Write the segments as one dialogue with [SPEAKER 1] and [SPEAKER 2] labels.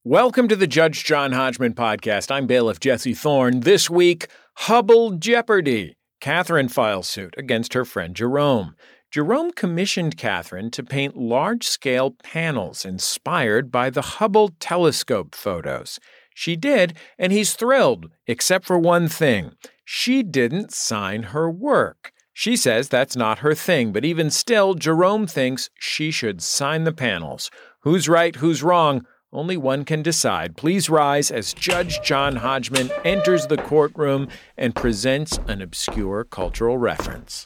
[SPEAKER 1] Welcome to the Judge John Hodgman podcast. I'm bailiff Jesse Thorne. This week, Hubble Jeopardy. Catherine files suit against her friend Jerome. Jerome commissioned Catherine to paint large-scale panels inspired by the Hubble telescope photos. She did, and he's thrilled, except for one thing. She didn't sign her work. She says that's not her thing, but even still, Jerome thinks she should sign the panels. Who's right, who's wrong? Only one can decide. Please rise as Judge John Hodgman enters the courtroom and presents an obscure cultural reference.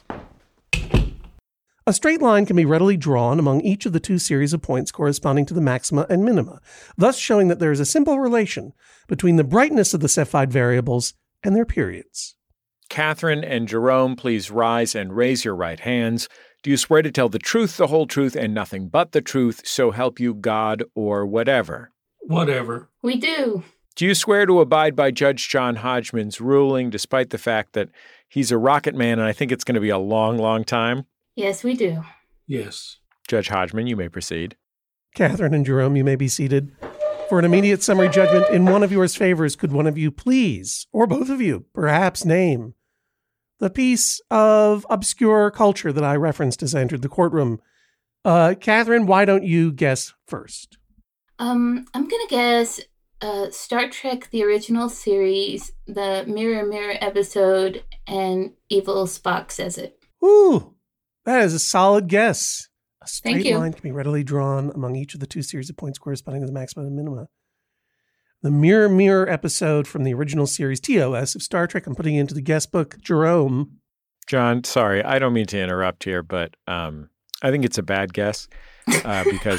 [SPEAKER 2] A straight line can be readily drawn among each of the two series of points corresponding to the maxima and minima, thus showing that there is a simple relation between the brightness of the Cepheid variables and their periods.
[SPEAKER 1] Catherine and Jerome, please rise and raise your right hands. Do you swear to tell the truth, the whole truth, and nothing but the truth, so help you God or whatever?
[SPEAKER 3] Whatever.
[SPEAKER 4] We do.
[SPEAKER 1] Do you swear to abide by Judge John Hodgman's ruling, despite the fact that he's a rocket man and I think it's going to be a long, long time?
[SPEAKER 4] Yes, we do.
[SPEAKER 3] Yes.
[SPEAKER 1] Judge Hodgman, you may proceed.
[SPEAKER 2] Catherine and Jerome, you may be seated. For an immediate summary judgment in one of yours favors, could one of you please, or both of you, perhaps name the piece of obscure culture that I referenced as I entered the courtroom? Catherine, why don't you guess first?
[SPEAKER 4] I'm going to guess Star Trek, the original series, the Mirror Mirror episode, and Evil Spock says it.
[SPEAKER 2] Ooh, that is a solid guess. A
[SPEAKER 4] Thank
[SPEAKER 2] straight
[SPEAKER 4] you.
[SPEAKER 2] line can be readily drawn among each of the two series of points corresponding to the maxima and minima. The Mirror Mirror episode from the original series TOS of Star Trek. I'm putting it into the guest book. Jerome.
[SPEAKER 1] John, sorry, I don't mean to interrupt here, but I think it's a bad guess because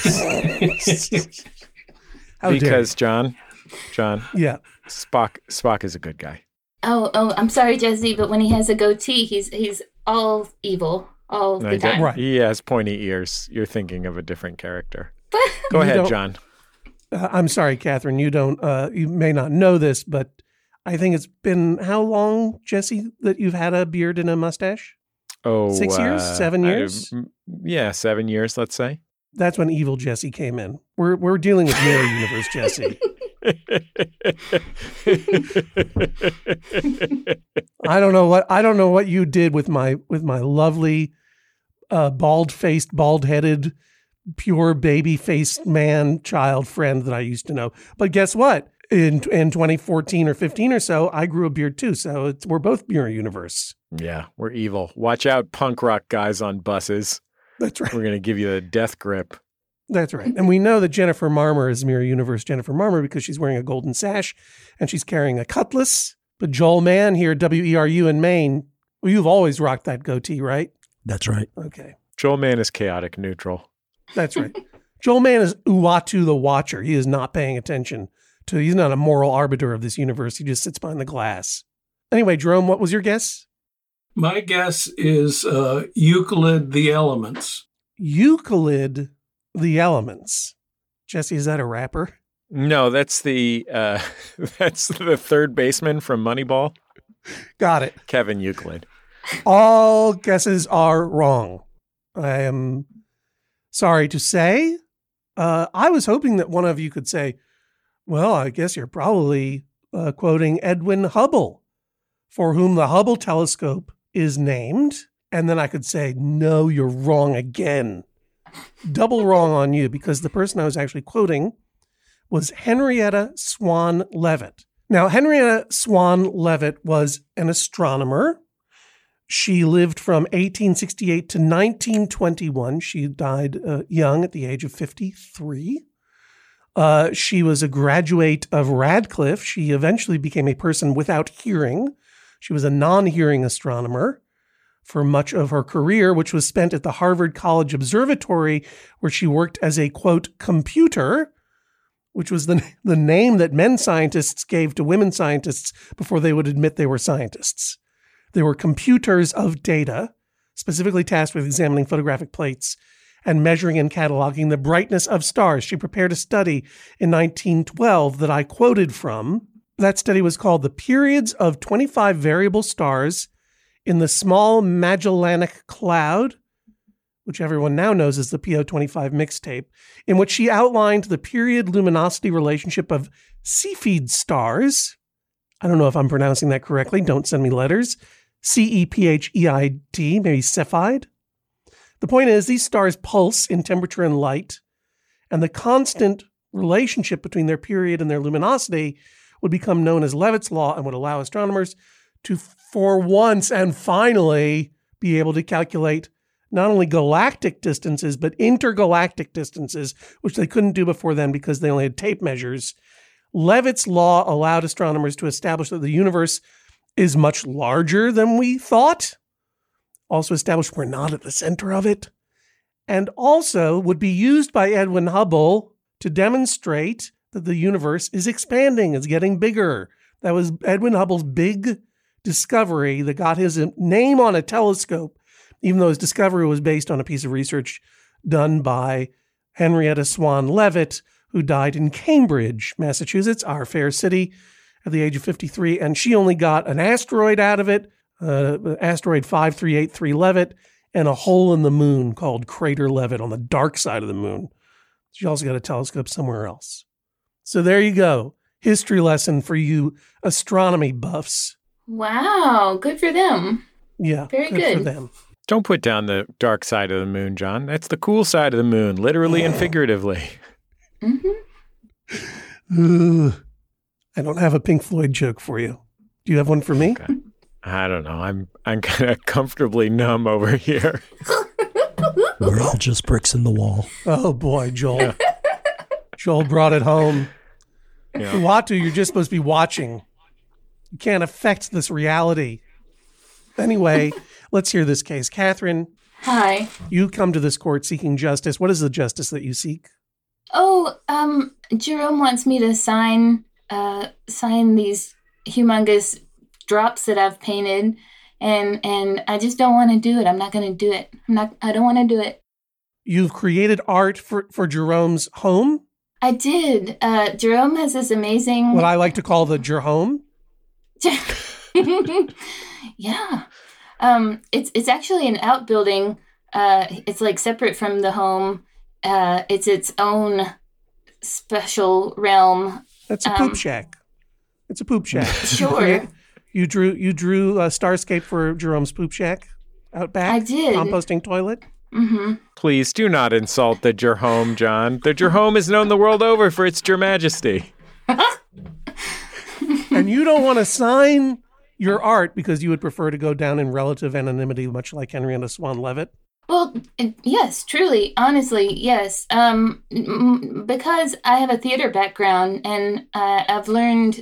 [SPEAKER 1] John,
[SPEAKER 2] yeah,
[SPEAKER 1] Spock is a good guy.
[SPEAKER 4] Oh, I'm sorry, Jesse, but when he has a goatee, he's all evil all the time.
[SPEAKER 2] Right.
[SPEAKER 1] He has pointy ears. You're thinking of a different character. Go ahead, John.
[SPEAKER 2] I'm sorry, Catherine. You may not know this, but I think it's been how long, Jesse, that you've had a beard and a mustache? 6 years? 7 years?
[SPEAKER 1] 7 years, let's say.
[SPEAKER 2] That's when evil Jesse came in. We're dealing with Mirror Universe Jesse. I don't know what you did with my lovely bald-faced, bald-headed, pure baby-faced man child friend that I used to know. But guess what? In 2014 or 15 or so, I grew a beard too. So we're both Mirror Universe.
[SPEAKER 1] Yeah, we're evil. Watch out, punk rock guys on buses.
[SPEAKER 2] That's right.
[SPEAKER 1] We're going to give you a death grip.
[SPEAKER 2] That's right. And we know that Jennifer Marmer is Mirror Universe Jennifer Marmer because she's wearing a golden sash and she's carrying a cutlass. But Joel Mann here, WERU in Maine, well, you've always rocked that goatee, right?
[SPEAKER 5] That's right.
[SPEAKER 2] Okay.
[SPEAKER 1] Joel Mann is chaotic neutral.
[SPEAKER 2] That's right. Joel Mann is Uatu the Watcher. He is not paying attention to, he's not a moral arbiter of this universe. He just sits behind the glass. Anyway, Jerome, what was your guess?
[SPEAKER 3] My guess is Euclid, the Elements.
[SPEAKER 2] Euclid, the Elements. Jesse, is that a rapper?
[SPEAKER 1] No, that's the third baseman from Moneyball.
[SPEAKER 2] Got it.
[SPEAKER 1] Kevin Euclid.
[SPEAKER 2] All guesses are wrong. I am sorry to say. I was hoping that one of you could say, well, I guess you're probably quoting Edwin Hubble, for whom the Hubble telescope is named. And then I could say, no, you're wrong again. Double wrong on you, because the person I was actually quoting was Henrietta Swan Leavitt. Now, Henrietta Swan Leavitt was an astronomer. She lived from 1868 to 1921. She died young at the age of 53. She was a graduate of Radcliffe. She eventually became a person without hearing. She was a non-hearing astronomer for much of her career, which was spent at the Harvard College Observatory, where she worked as a, quote, computer, which was the name that men scientists gave to women scientists before they would admit they were scientists. They were computers of data, specifically tasked with examining photographic plates and measuring and cataloging the brightness of stars. She prepared a study in 1912 that I quoted from. That study was called The Periods of 25 Variable Stars in the Small Magellanic Cloud, which everyone now knows as the PO25 mixtape, in which she outlined the period luminosity relationship of Cepheid stars. I don't know if I'm pronouncing that correctly. Don't send me letters. Cepheid, maybe Cepheid. The point is, these stars pulse in temperature and light, and the constant relationship between their period and their luminosity would become known as Leavitt's law and would allow astronomers to, for once and finally, be able to calculate not only galactic distances, but intergalactic distances, which they couldn't do before then because they only had tape measures. Leavitt's law allowed astronomers to establish that the universe is much larger than we thought, also established we're not at the center of it, and also would be used by Edwin Hubble to demonstrate that the universe is expanding, is getting bigger. That was Edwin Hubble's big discovery that got his name on a telescope, even though his discovery was based on a piece of research done by Henrietta Swan Leavitt, who died in Cambridge, Massachusetts, our fair city, at the age of 53. And she only got an asteroid out of it, asteroid 5383 Leavitt, and a hole in the moon called Crater Leavitt on the dark side of the moon. She also got a telescope somewhere else. So there you go. History lesson for you astronomy buffs.
[SPEAKER 4] Wow, good for them.
[SPEAKER 2] Yeah,
[SPEAKER 4] very good
[SPEAKER 2] for them.
[SPEAKER 1] Don't put down the dark side of the moon, John. That's the cool side of the moon, literally and figuratively.
[SPEAKER 4] Mm-hmm.
[SPEAKER 2] I don't have a Pink Floyd joke for you. Do you have one for me?
[SPEAKER 1] Okay. I don't know. I'm kind of comfortably numb over here.
[SPEAKER 5] We're all just bricks in the wall.
[SPEAKER 2] Oh boy, Joel. Yeah. Joel brought it home.
[SPEAKER 1] Yeah.
[SPEAKER 2] Uatu, you're just supposed to be watching. You can't affect this reality. Anyway, let's hear this case. Catherine.
[SPEAKER 4] Hi.
[SPEAKER 2] You come to this court seeking justice. What is the justice that you seek?
[SPEAKER 4] Oh, Jerome wants me to sign these humongous drops that I've painted, and I just don't want to do it. I'm not going to do it. I don't want to do it.
[SPEAKER 2] You've created art for Jerome's home?
[SPEAKER 4] I did. Jerome has this amazing...
[SPEAKER 2] What I like to call the Jerome?
[SPEAKER 4] Yeah. It's actually an outbuilding. It's like separate from the home. It's its own special realm.
[SPEAKER 2] That's a poop shack. It's a poop shack.
[SPEAKER 4] Sure.
[SPEAKER 2] You drew a starscape for Jerome's poop shack out back?
[SPEAKER 4] I did.
[SPEAKER 2] Composting toilet?
[SPEAKER 4] Mm-hmm.
[SPEAKER 1] Please do not insult the Jerome, John. The Jerome is known the world over for its Your Majesty.
[SPEAKER 2] And you don't want to sign your art because you would prefer to go down in relative anonymity, much like Henrietta Swan Leavitt?
[SPEAKER 4] Well, yes, truly, honestly, yes. Because I have a theater background, and I've learned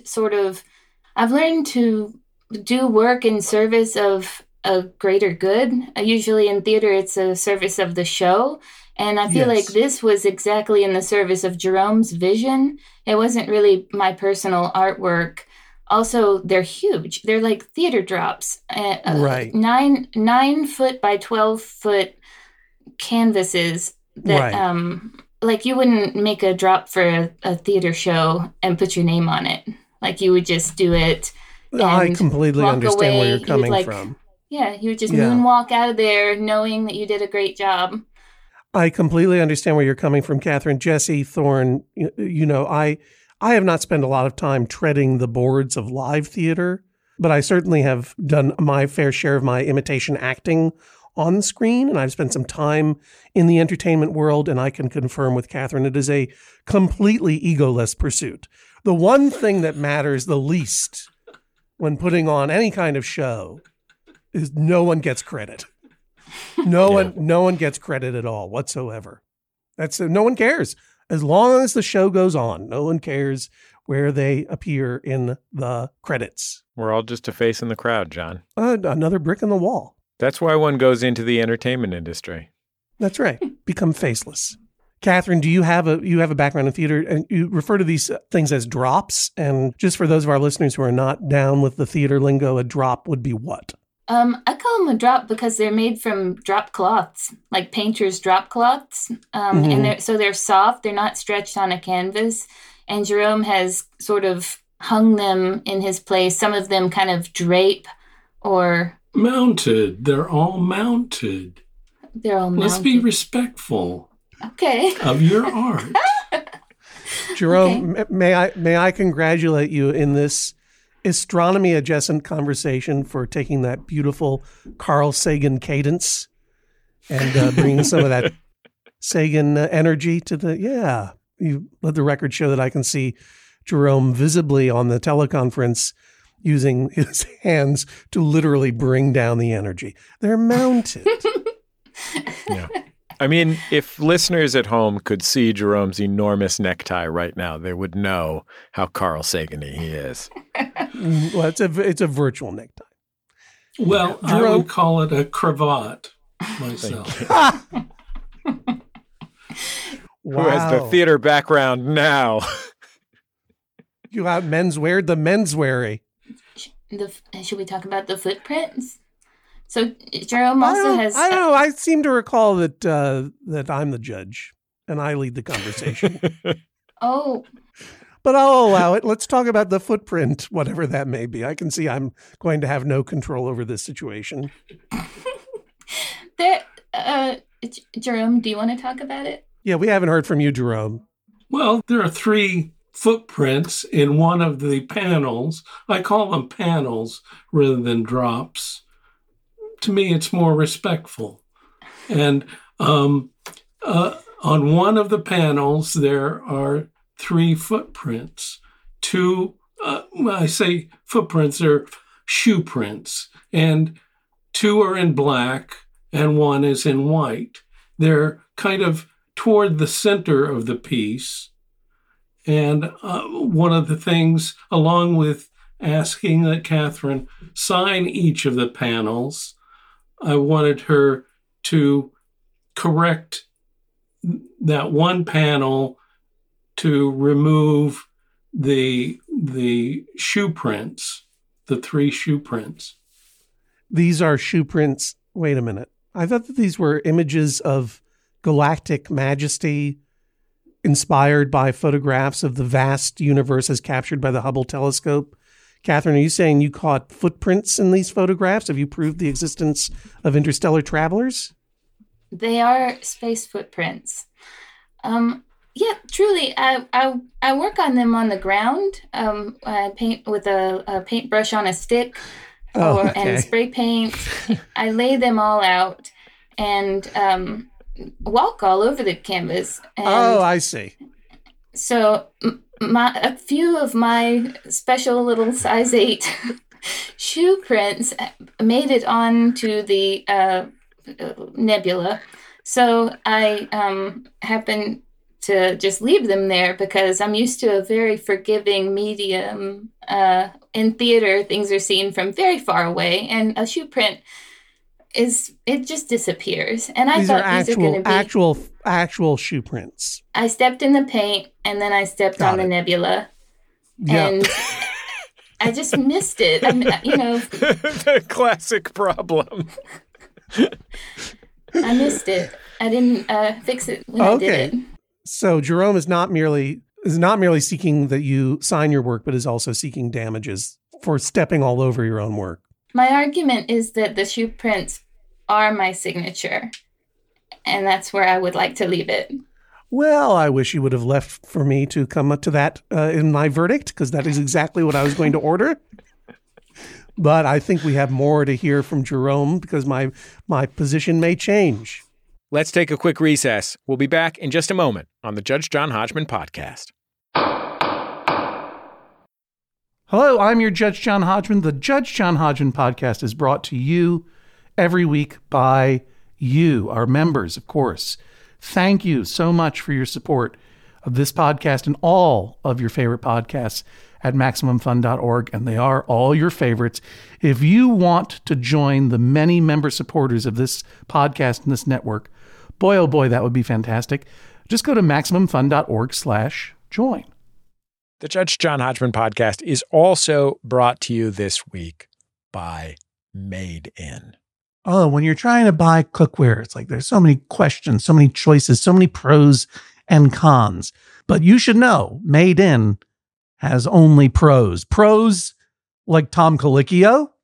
[SPEAKER 4] to do work in service of a greater good. Usually in theater, it's a service of the show. And I feel like this was exactly in the service of Jerome's vision. It wasn't really my personal artwork. Also, they're huge. They're like theater drops.
[SPEAKER 2] Right.
[SPEAKER 4] 9 foot by 12 foot canvases that,
[SPEAKER 2] right.
[SPEAKER 4] Like you wouldn't make a drop for a theater show and put your name on it. Like you would just do it.
[SPEAKER 2] I completely understand
[SPEAKER 4] away.
[SPEAKER 2] where you're coming from.
[SPEAKER 4] Yeah, you would just moonwalk out of there knowing that you did a great job.
[SPEAKER 2] I completely understand where you're coming from, Catherine. Jesse Thorne, I have not spent a lot of time treading the boards of live theater, but I certainly have done my fair share of my imitation acting on screen, and I've spent some time in the entertainment world, and I can confirm with Catherine it is a completely egoless pursuit. The one thing that matters the least when putting on any kind of show is no one gets credit. No one gets credit at all whatsoever. No one cares. As long as the show goes on, no one cares where they appear in the credits.
[SPEAKER 1] We're all just a face in the crowd, John.
[SPEAKER 2] Another brick in the wall.
[SPEAKER 1] That's why one goes into the entertainment industry.
[SPEAKER 2] That's right. Become faceless. Catherine, do you have a background in theater? And you refer to these things as drops. And just for those of our listeners who are not down with the theater lingo, a drop would be what?
[SPEAKER 4] I call them a drop because they're made from drop cloths, like painters' drop cloths. And they're soft. They're not stretched on a canvas. And Jerome has sort of hung them in his place. Some of them kind of drape or...
[SPEAKER 3] Mounted. They're all mounted.
[SPEAKER 4] They're all mounted.
[SPEAKER 3] Let's be respectful
[SPEAKER 4] Okay.
[SPEAKER 3] of your art.
[SPEAKER 2] Jerome, may I congratulate you in this astronomy adjacent conversation for taking that beautiful Carl Sagan cadence and bringing some of that Sagan energy to you let the record show that I can see Jerome visibly on the teleconference using his hands to literally bring down the energy. They're mounted.
[SPEAKER 1] Yeah. I mean, if listeners at home could see Jerome's enormous necktie right now, they would know how Carl Sagan-y he is.
[SPEAKER 2] Well, it's a virtual necktie.
[SPEAKER 3] Well,
[SPEAKER 2] Jerome,
[SPEAKER 3] I would call it a cravat myself.
[SPEAKER 1] Who has the theater background now?
[SPEAKER 2] You have menswear, the mensweary.
[SPEAKER 4] Should we talk about the footprints? So Jerome also has.
[SPEAKER 2] I don't know. I seem to recall that that I'm the judge and I lead the conversation.
[SPEAKER 4] Oh.
[SPEAKER 2] But I'll allow it. Let's talk about the footprint, whatever that may be. I can see I'm going to have no control over this situation.
[SPEAKER 4] Jerome, do you want to talk about it?
[SPEAKER 2] Yeah, we haven't heard from you, Jerome.
[SPEAKER 3] Well, there are 3 footprints in one of the panels. I call them panels rather than drops. To me, it's more respectful. And on one of the panels, there are 3 footprints. 2, when I say footprints, they're shoe prints. And 2 are in black and 1 is in white. They're kind of toward the center of the piece. And one of the things, along with asking that Catherine sign each of the panels, I wanted her to correct that one panel to remove the shoe prints, the 3 shoe prints.
[SPEAKER 2] These are shoe prints. Wait a minute. I thought that these were images of galactic majesty inspired by photographs of the vast universe as captured by the Hubble telescope. Catherine, are you saying you caught footprints in these photographs? Have you proved the existence of interstellar travelers?
[SPEAKER 4] They are space footprints. Yeah, truly. I work on them on the ground. I paint with a paintbrush on a stick and spray paint. I lay them all out and walk all over the canvas. And
[SPEAKER 2] I see.
[SPEAKER 4] So a few of my special little size 8 shoe prints made it onto the nebula. So I happened to just leave them there because I'm used to a very forgiving medium. In theater, things are seen from very far away, and a shoe print it just disappears. And I thought these are going to be
[SPEAKER 2] actual shoe prints.
[SPEAKER 4] I stepped in the paint and then I stepped on the nebula.
[SPEAKER 2] Yep.
[SPEAKER 4] And I just missed it.
[SPEAKER 1] The classic problem.
[SPEAKER 4] I missed it. I didn't fix it when I did it.
[SPEAKER 2] So Jerome is not merely seeking that you sign your work, but is also seeking damages for stepping all over your own work.
[SPEAKER 4] My argument is that the shoe prints are my signature, and that's where I would like to leave it.
[SPEAKER 2] Well, I wish you would have left for me to come up to that in my verdict, because that is exactly what I was going to order. But I think we have more to hear from Jerome because my position may change.
[SPEAKER 1] Let's take a quick recess. We'll be back in just a moment on the Judge John Hodgman podcast.
[SPEAKER 2] Hello, I'm your Judge John Hodgman. The Judge John Hodgman podcast is brought to you every week by you, our members, of course. Thank you so much for your support of this podcast and all of your favorite podcasts at MaximumFun.org, and they are all your favorites. If you want to join the many member supporters of this podcast and this network, boy, oh boy, that would be fantastic. Just go to MaximumFun.org/join.
[SPEAKER 1] The Judge John Hodgman podcast is also brought to you this week by Made In.
[SPEAKER 2] Oh, when you're trying to buy cookware, it's like there's so many questions, so many choices, so many pros and cons. But you should know, Made In has only pros. Pros like Tom Colicchio,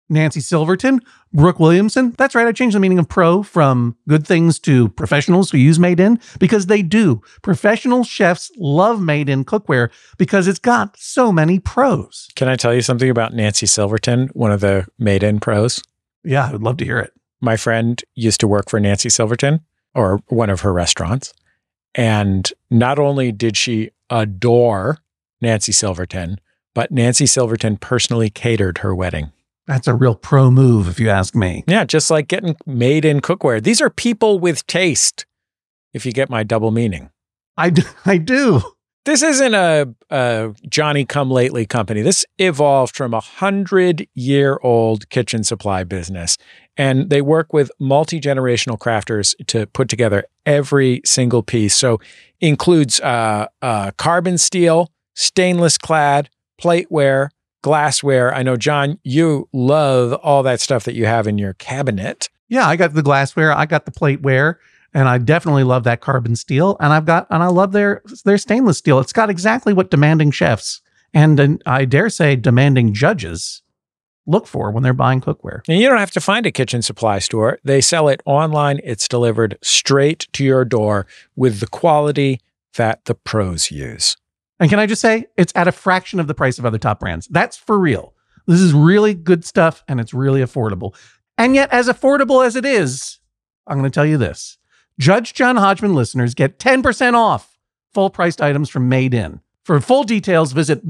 [SPEAKER 2] Nancy Silverton, Brooke Williamson. That's right. I changed the meaning of pro from good things to professionals who use Made In, because they do. Professional chefs love Made In cookware because it's got so many pros.
[SPEAKER 1] Can I tell you something about Nancy Silverton, one of the Made In pros?
[SPEAKER 2] Yeah, I would love to hear it.
[SPEAKER 1] My friend used to work for Nancy Silverton, or one of her restaurants. And not only did she adore Nancy Silverton, but Nancy Silverton personally catered her wedding.
[SPEAKER 2] That's a real pro move, if you ask me.
[SPEAKER 1] Yeah, just like getting Made In cookware. These are people with taste, if you get my double meaning.
[SPEAKER 2] I do.
[SPEAKER 1] This isn't a Johnny-come-lately company. This evolved from a 100-year-old kitchen supply business. And they work with multi-generational crafters to put together every single piece. So includes carbon steel, stainless clad, plateware, glassware. I know, John, you love all that stuff that you have in your cabinet.
[SPEAKER 2] Yeah, I got the glassware, I got the plateware, and I definitely love that carbon steel. And I love their stainless steel. It's got exactly what demanding chefs and I dare say demanding judges look for when they're buying cookware.
[SPEAKER 1] And you don't have to find a kitchen supply store. They sell it online. It's delivered straight to your door with the quality that the pros use.
[SPEAKER 2] And can I just say, it's at a fraction of the price of other top brands. That's for real. This is really good stuff, and it's really affordable. And yet, as affordable as it is, I'm going to tell you this. Judge John Hodgman listeners get 10% off full-priced items from Made In. For full details, visit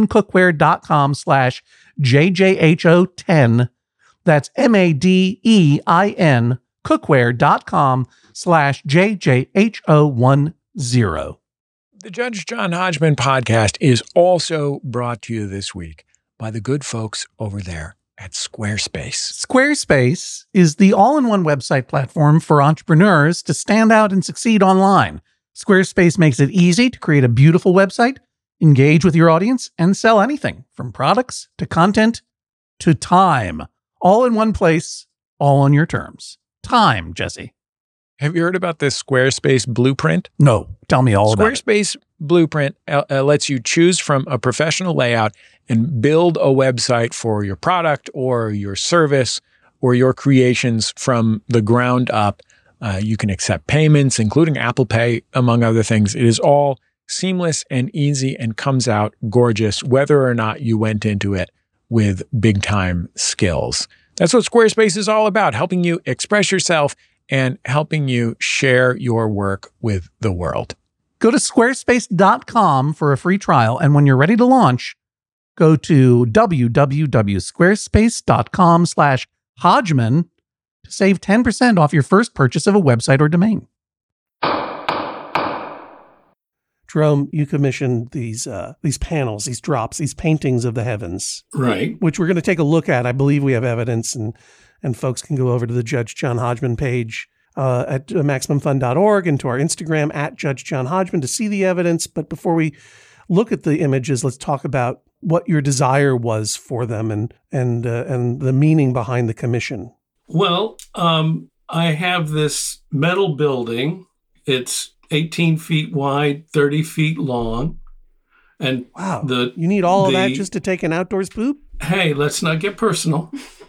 [SPEAKER 2] madeincookware.com/JJHO10. That's MADEIN cookware.com/JJHO10.
[SPEAKER 1] The Judge John Hodgman podcast is also brought to you this week by the good folks over there at Squarespace.
[SPEAKER 2] Squarespace is the all-in-one website platform for entrepreneurs to stand out and succeed online. Squarespace makes it easy to create a beautiful website, engage with your audience, and sell anything from products to content to time. All in one place, all on your terms. Time, Jesse.
[SPEAKER 1] Have you heard about this Squarespace blueprint?
[SPEAKER 2] No, tell me all about it.
[SPEAKER 1] Squarespace blueprint lets you choose from a professional layout and build a website for your product or your service or your creations from the ground up. You can accept payments, including Apple Pay, among other things. It is all seamless and easy and comes out gorgeous, whether or not you went into it with big time skills. That's what Squarespace is all about, helping you express yourself and helping you share your work with the world.
[SPEAKER 2] Go to squarespace.com for a free trial. And when you're ready to launch, go to www.squarespace.com/Hodgman to save 10% off your first purchase of a website or domain. Jerome, you commissioned these panels, these drops, these paintings of the heavens.
[SPEAKER 3] Right.
[SPEAKER 2] Which we're going to take a look at. I believe we have evidence, and folks can go over to the Judge John Hodgman page at MaximumFun.org and to our Instagram at Judge John Hodgman to see the evidence. But before we look at the images, let's talk about what your desire was for them and the meaning behind the commission.
[SPEAKER 3] Well, I have this metal building. It's 18 feet wide, 30 feet long. And
[SPEAKER 2] wow, you need all of that just to take an outdoors poop?
[SPEAKER 3] Hey, let's not get personal.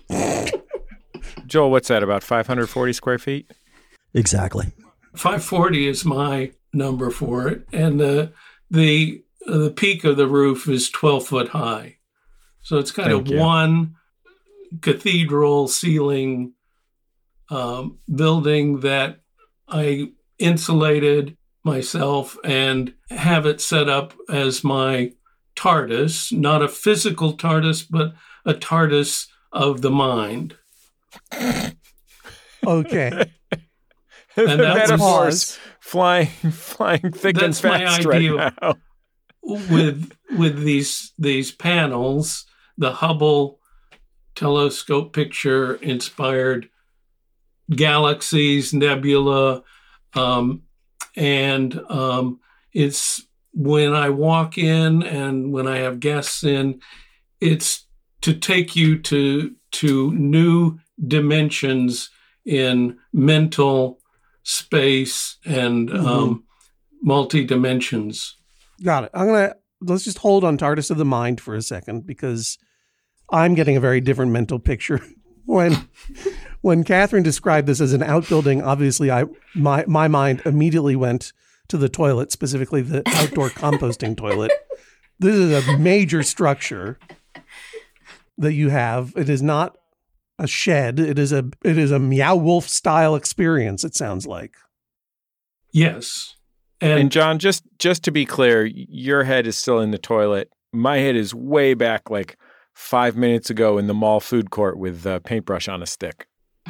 [SPEAKER 1] Joel, what's that, about 540 square feet?
[SPEAKER 5] Exactly.
[SPEAKER 3] 540 is my number for it. And the peak of the roof is 12 foot high. So it's kind of one cathedral ceiling building that I insulated myself and have it set up as my TARDIS, not a physical TARDIS, but a TARDIS of the mind.
[SPEAKER 2] Okay.
[SPEAKER 3] And that's
[SPEAKER 1] metaphors flying thick and fast right now.
[SPEAKER 3] With these panels, the Hubble telescope picture inspired galaxies, nebula, and it's when I walk in and when I have guests in, it's to take you to new dimensions in mental space and multi-dimensions.
[SPEAKER 2] Got it. Let's just hold on TARDIS of the mind for a second, because I'm getting a very different mental picture. When Catherine described this as an outbuilding, obviously my mind immediately went to the toilet, specifically the outdoor composting toilet. This is a major structure that you have. It is not a shed. It is a Meow Wolf style experience, it sounds like.
[SPEAKER 3] Yes.
[SPEAKER 1] And John, just to be clear, your head is still in the toilet. My head is way back like 5 minutes ago in the mall food court with a paintbrush on a stick.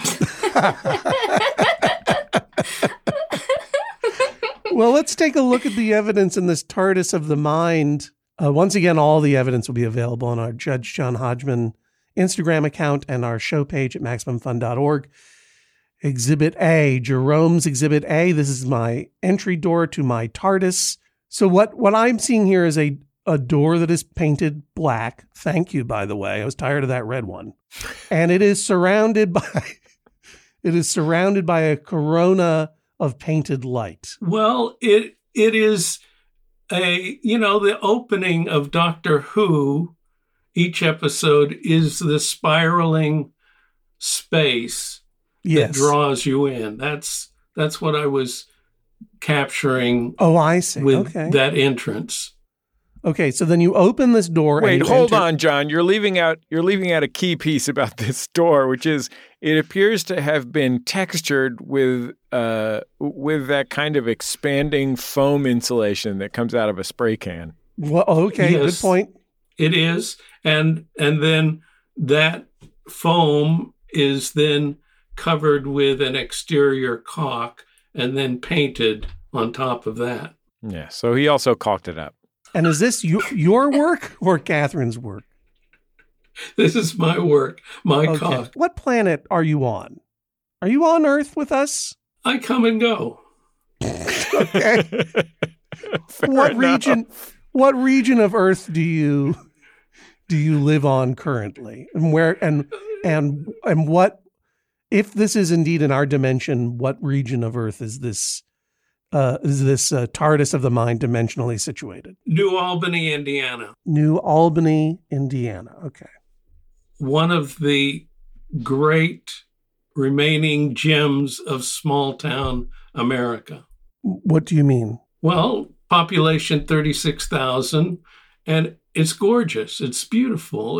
[SPEAKER 2] Well, let's take a look at the evidence in this TARDIS of the mind. Once again, all the evidence will be available on our Judge John Hodgman Instagram account and our show page at MaximumFun.org. Exhibit A, Jerome's Exhibit A. This is my entry door to my TARDIS. So what I'm seeing here is a door that is painted black. Thank you, by the way. I was tired of that red one. And it is surrounded by a corona of painted light.
[SPEAKER 3] Well, it is the opening of Doctor Who. Each episode is the spiraling space that draws you in. That's what I was capturing.
[SPEAKER 2] Oh, I see.
[SPEAKER 3] With that entrance.
[SPEAKER 2] Okay, so then you open this door.
[SPEAKER 1] Wait, hold on, John. You're leaving out a key piece about this door, which is it appears to have been textured with that kind of expanding foam insulation that comes out of a spray can.
[SPEAKER 2] Well, okay, yes, good point.
[SPEAKER 3] It is, and then that foam is then covered with an exterior caulk and then painted on top of that.
[SPEAKER 1] Yeah, so he also caulked it up.
[SPEAKER 2] And is this your work or Catherine's work?
[SPEAKER 3] This is my work, my caulk.
[SPEAKER 2] What planet are you on? Are you on Earth with us?
[SPEAKER 3] I come and go.
[SPEAKER 2] Okay. What region of Earth do you live on currently? And where and what, if this is indeed in our dimension, what region of Earth is this TARDIS of the mind dimensionally situated?
[SPEAKER 3] New Albany, Indiana.
[SPEAKER 2] New Albany, Indiana. Okay.
[SPEAKER 3] One of the great remaining gems of small town America.
[SPEAKER 2] What do you mean?
[SPEAKER 3] Well, population 36,000, and it's gorgeous. It's beautiful.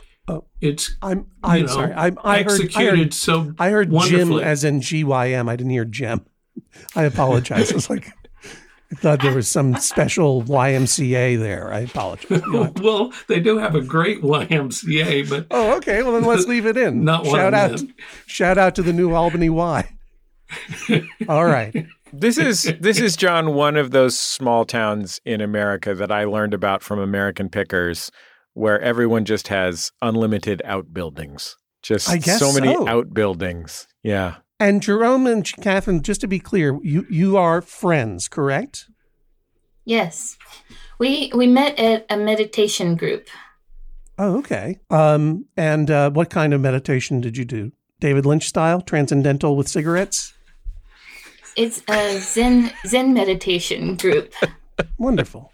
[SPEAKER 3] I'm sorry. I heard
[SPEAKER 2] Jim as in GYM. I didn't hear Gem. I apologize. It's like I thought there was some special YMCA there. I apologize.
[SPEAKER 3] Well, they do have a great YMCA, but
[SPEAKER 2] okay. Well, then let's leave it in.
[SPEAKER 3] Not
[SPEAKER 2] shout out to the New Albany Y. All right.
[SPEAKER 1] This is John, one of those small towns in America that I learned about from American Pickers, where everyone just has unlimited outbuildings. Just so many outbuildings. Yeah.
[SPEAKER 2] And Jerome and Catherine, just to be clear, you are friends, correct?
[SPEAKER 4] Yes. We met at a meditation group.
[SPEAKER 2] Oh, okay. And what kind of meditation did you do? David Lynch style, transcendental with cigarettes?
[SPEAKER 4] It's a Zen meditation group.
[SPEAKER 2] Wonderful.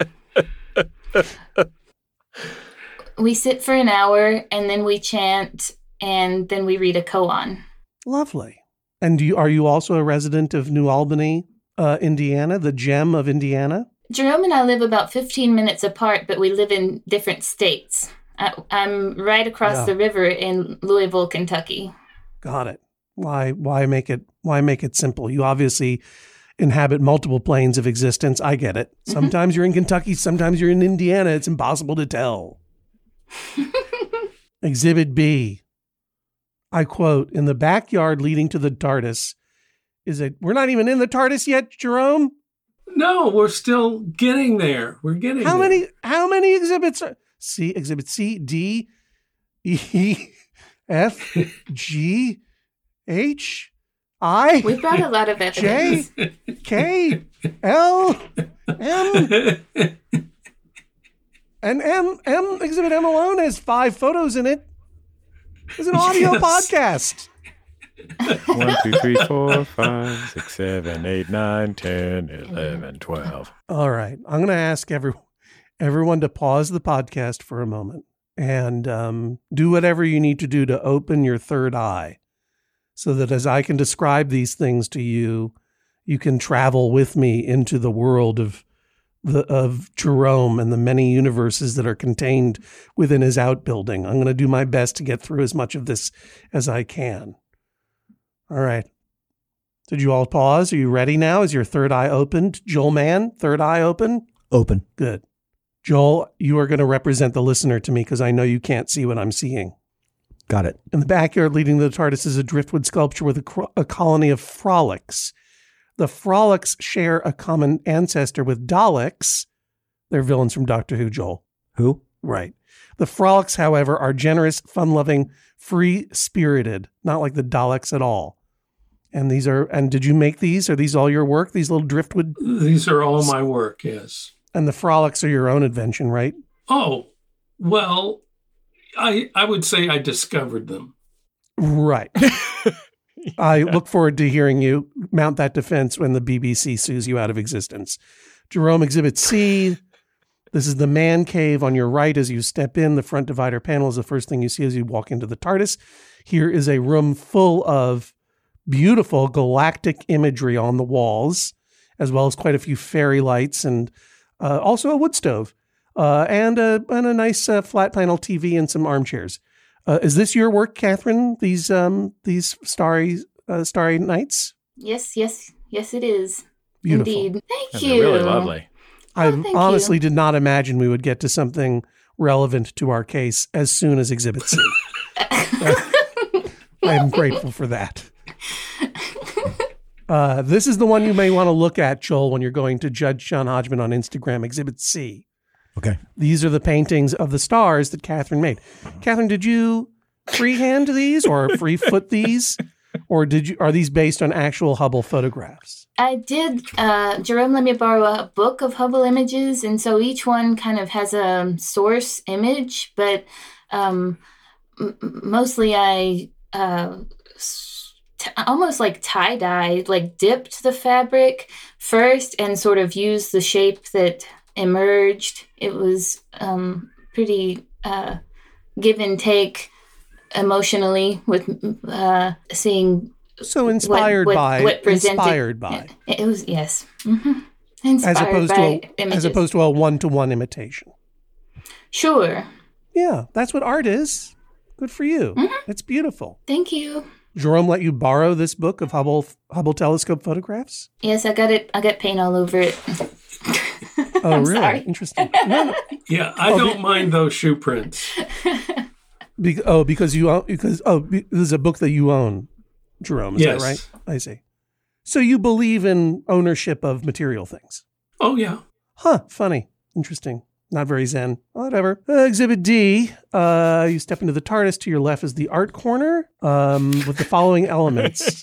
[SPEAKER 4] We sit for an hour and then we chant and then we read a koan.
[SPEAKER 2] Lovely. And are you also a resident of New Albany, Indiana, the gem of Indiana?
[SPEAKER 4] Jerome and I live about 15 minutes apart, but we live in different states. I'm right across the river in Louisville, Kentucky.
[SPEAKER 2] Got it. Why make it simple? You obviously inhabit multiple planes of existence. I get it. Sometimes you're in Kentucky, sometimes you're in Indiana. It's impossible to tell. Exhibit B. I quote, "In the backyard leading to the TARDIS we're not even in the TARDIS yet, Jerome?"
[SPEAKER 3] No, we're still getting there. We're getting there.
[SPEAKER 2] How many exhibits are Exhibit C, D, E, F, G, H, I.
[SPEAKER 4] We brought a lot of evidence.
[SPEAKER 2] J, K, L, M. And M Exhibit M alone has 5 photos in it. It's an audio podcast.
[SPEAKER 1] 1, 2, 3, 4, 5, 6, 7, 8, 9, 10, 11, 12.
[SPEAKER 2] All right. I'm going to ask everyone to pause the podcast for a moment and do whatever you need to do to open your third eye so that as I can describe these things to you, you can travel with me into the world of Jerome and the many universes that are contained within his outbuilding. I'm going to do my best to get through as much of this as I can. All right. Did you all pause? Are you ready now? Is your third eye opened? Joel Mann, third eye open?
[SPEAKER 5] Open.
[SPEAKER 2] Good. Joel, you are going to represent the listener to me because I know you can't see what I'm seeing.
[SPEAKER 5] Got it.
[SPEAKER 2] In the backyard leading to the TARDIS is a driftwood sculpture with a colony of frolics. The frolics share a common ancestor with Daleks. They're villains from Doctor Who, Joel.
[SPEAKER 5] Who?
[SPEAKER 2] Right. The frolics, however, are generous, fun-loving, free-spirited, not like the Daleks at all. And did you make these? Are these all your work, these little driftwood?
[SPEAKER 3] These are all my work, yes. And
[SPEAKER 2] the frolics are your own invention, right?
[SPEAKER 3] Oh, well, I would say I discovered them.
[SPEAKER 2] Right. I look forward to hearing you mount that defense when the BBC sues you out of existence. Jerome, Exhibit C. This is the man cave on your right as you step in. The front divider panel is the first thing you see as you walk into the TARDIS. Here is a room full of beautiful galactic imagery on the walls, as well as quite a few fairy lights and also a wood stove and a nice flat panel TV and some armchairs. Is this your work, Catherine? These starry nights?
[SPEAKER 4] Yes, it is.
[SPEAKER 2] Beautiful.
[SPEAKER 4] Indeed. Thank you.
[SPEAKER 1] Really lovely.
[SPEAKER 2] I honestly did not imagine we would get to something relevant to our case as soon as Exhibit C. I am grateful for that. This is the one you may want to look at, Joel, when you're going to judge John Hodgman on Instagram, Exhibit C.
[SPEAKER 5] Okay.
[SPEAKER 2] These are the paintings of the stars that Catherine made. Catherine, did you freehand these or free foot these? Or are these based on actual Hubble photographs?
[SPEAKER 4] I did. Jerome let me borrow a book of Hubble images, and so each one kind of has a source image, but mostly I almost like tie-dye, like dipped the fabric first and sort of used the shape that emerged. It was pretty give and take emotionally with seeing.
[SPEAKER 2] So inspired by.
[SPEAKER 4] It was, yes. Mm-hmm. Inspired
[SPEAKER 2] as opposed to a one-to-one imitation.
[SPEAKER 4] Sure.
[SPEAKER 2] Yeah, that's what art is. Good for you. Mm-hmm. It's beautiful.
[SPEAKER 4] Thank you.
[SPEAKER 2] Jerome let you borrow this book of Hubble telescope photographs?
[SPEAKER 4] Yes, I got it. I got paint all over it.
[SPEAKER 2] Oh, really?
[SPEAKER 4] Sorry.
[SPEAKER 2] Interesting.
[SPEAKER 3] No. Yeah, I don't mind those shoe prints.
[SPEAKER 2] Because this is a book that you own, Jerome. Is that right? I see. So you believe in ownership of material things?
[SPEAKER 3] Oh, yeah.
[SPEAKER 2] Huh. Funny. Interesting. Not very zen. Whatever. Exhibit D. You step into the TARDIS. To your left is the art corner with the following elements.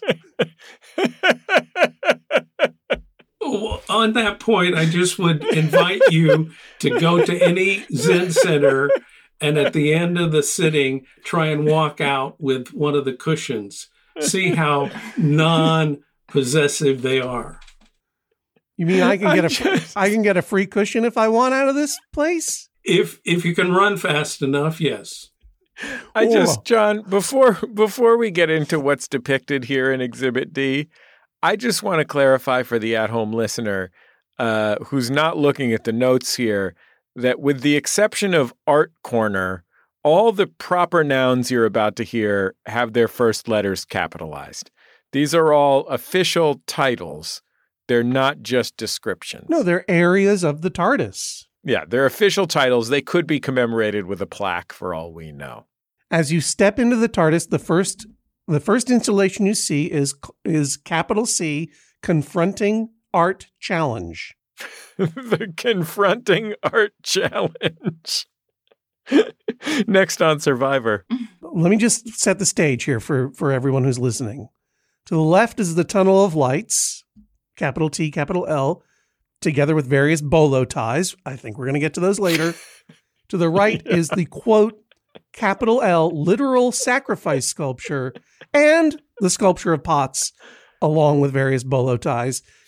[SPEAKER 3] On that point, I just would invite you to go to any Zen center and at the end of the sitting, try and walk out with one of the cushions. See how non-possessive they are.
[SPEAKER 2] You mean I can get a free cushion if I want out of this place?
[SPEAKER 3] If you can run fast enough, yes.
[SPEAKER 1] John, before we get into what's depicted here in Exhibit D, I just want to clarify for the at-home listener who's not looking at the notes here that with the exception of Art Corner, all the proper nouns you're about to hear have their first letters capitalized. These are all official titles. They're not just descriptions.
[SPEAKER 2] No, they're areas of the TARDIS.
[SPEAKER 1] Yeah, they're official titles. They could be commemorated with a plaque for all we know.
[SPEAKER 2] As you step into the TARDIS, the first installation you see is capital C, Confronting Art Challenge.
[SPEAKER 1] The Confronting Art Challenge. Next on Survivor.
[SPEAKER 2] Let me just set the stage here for everyone who's listening. To the left is the Tunnel of Lights, capital T, capital L, together with various bolo ties. I think we're going to get to those later. To the right is the, quote, capital L, literal sacrifice sculpture, and the sculpture of pots, along with various bolo ties.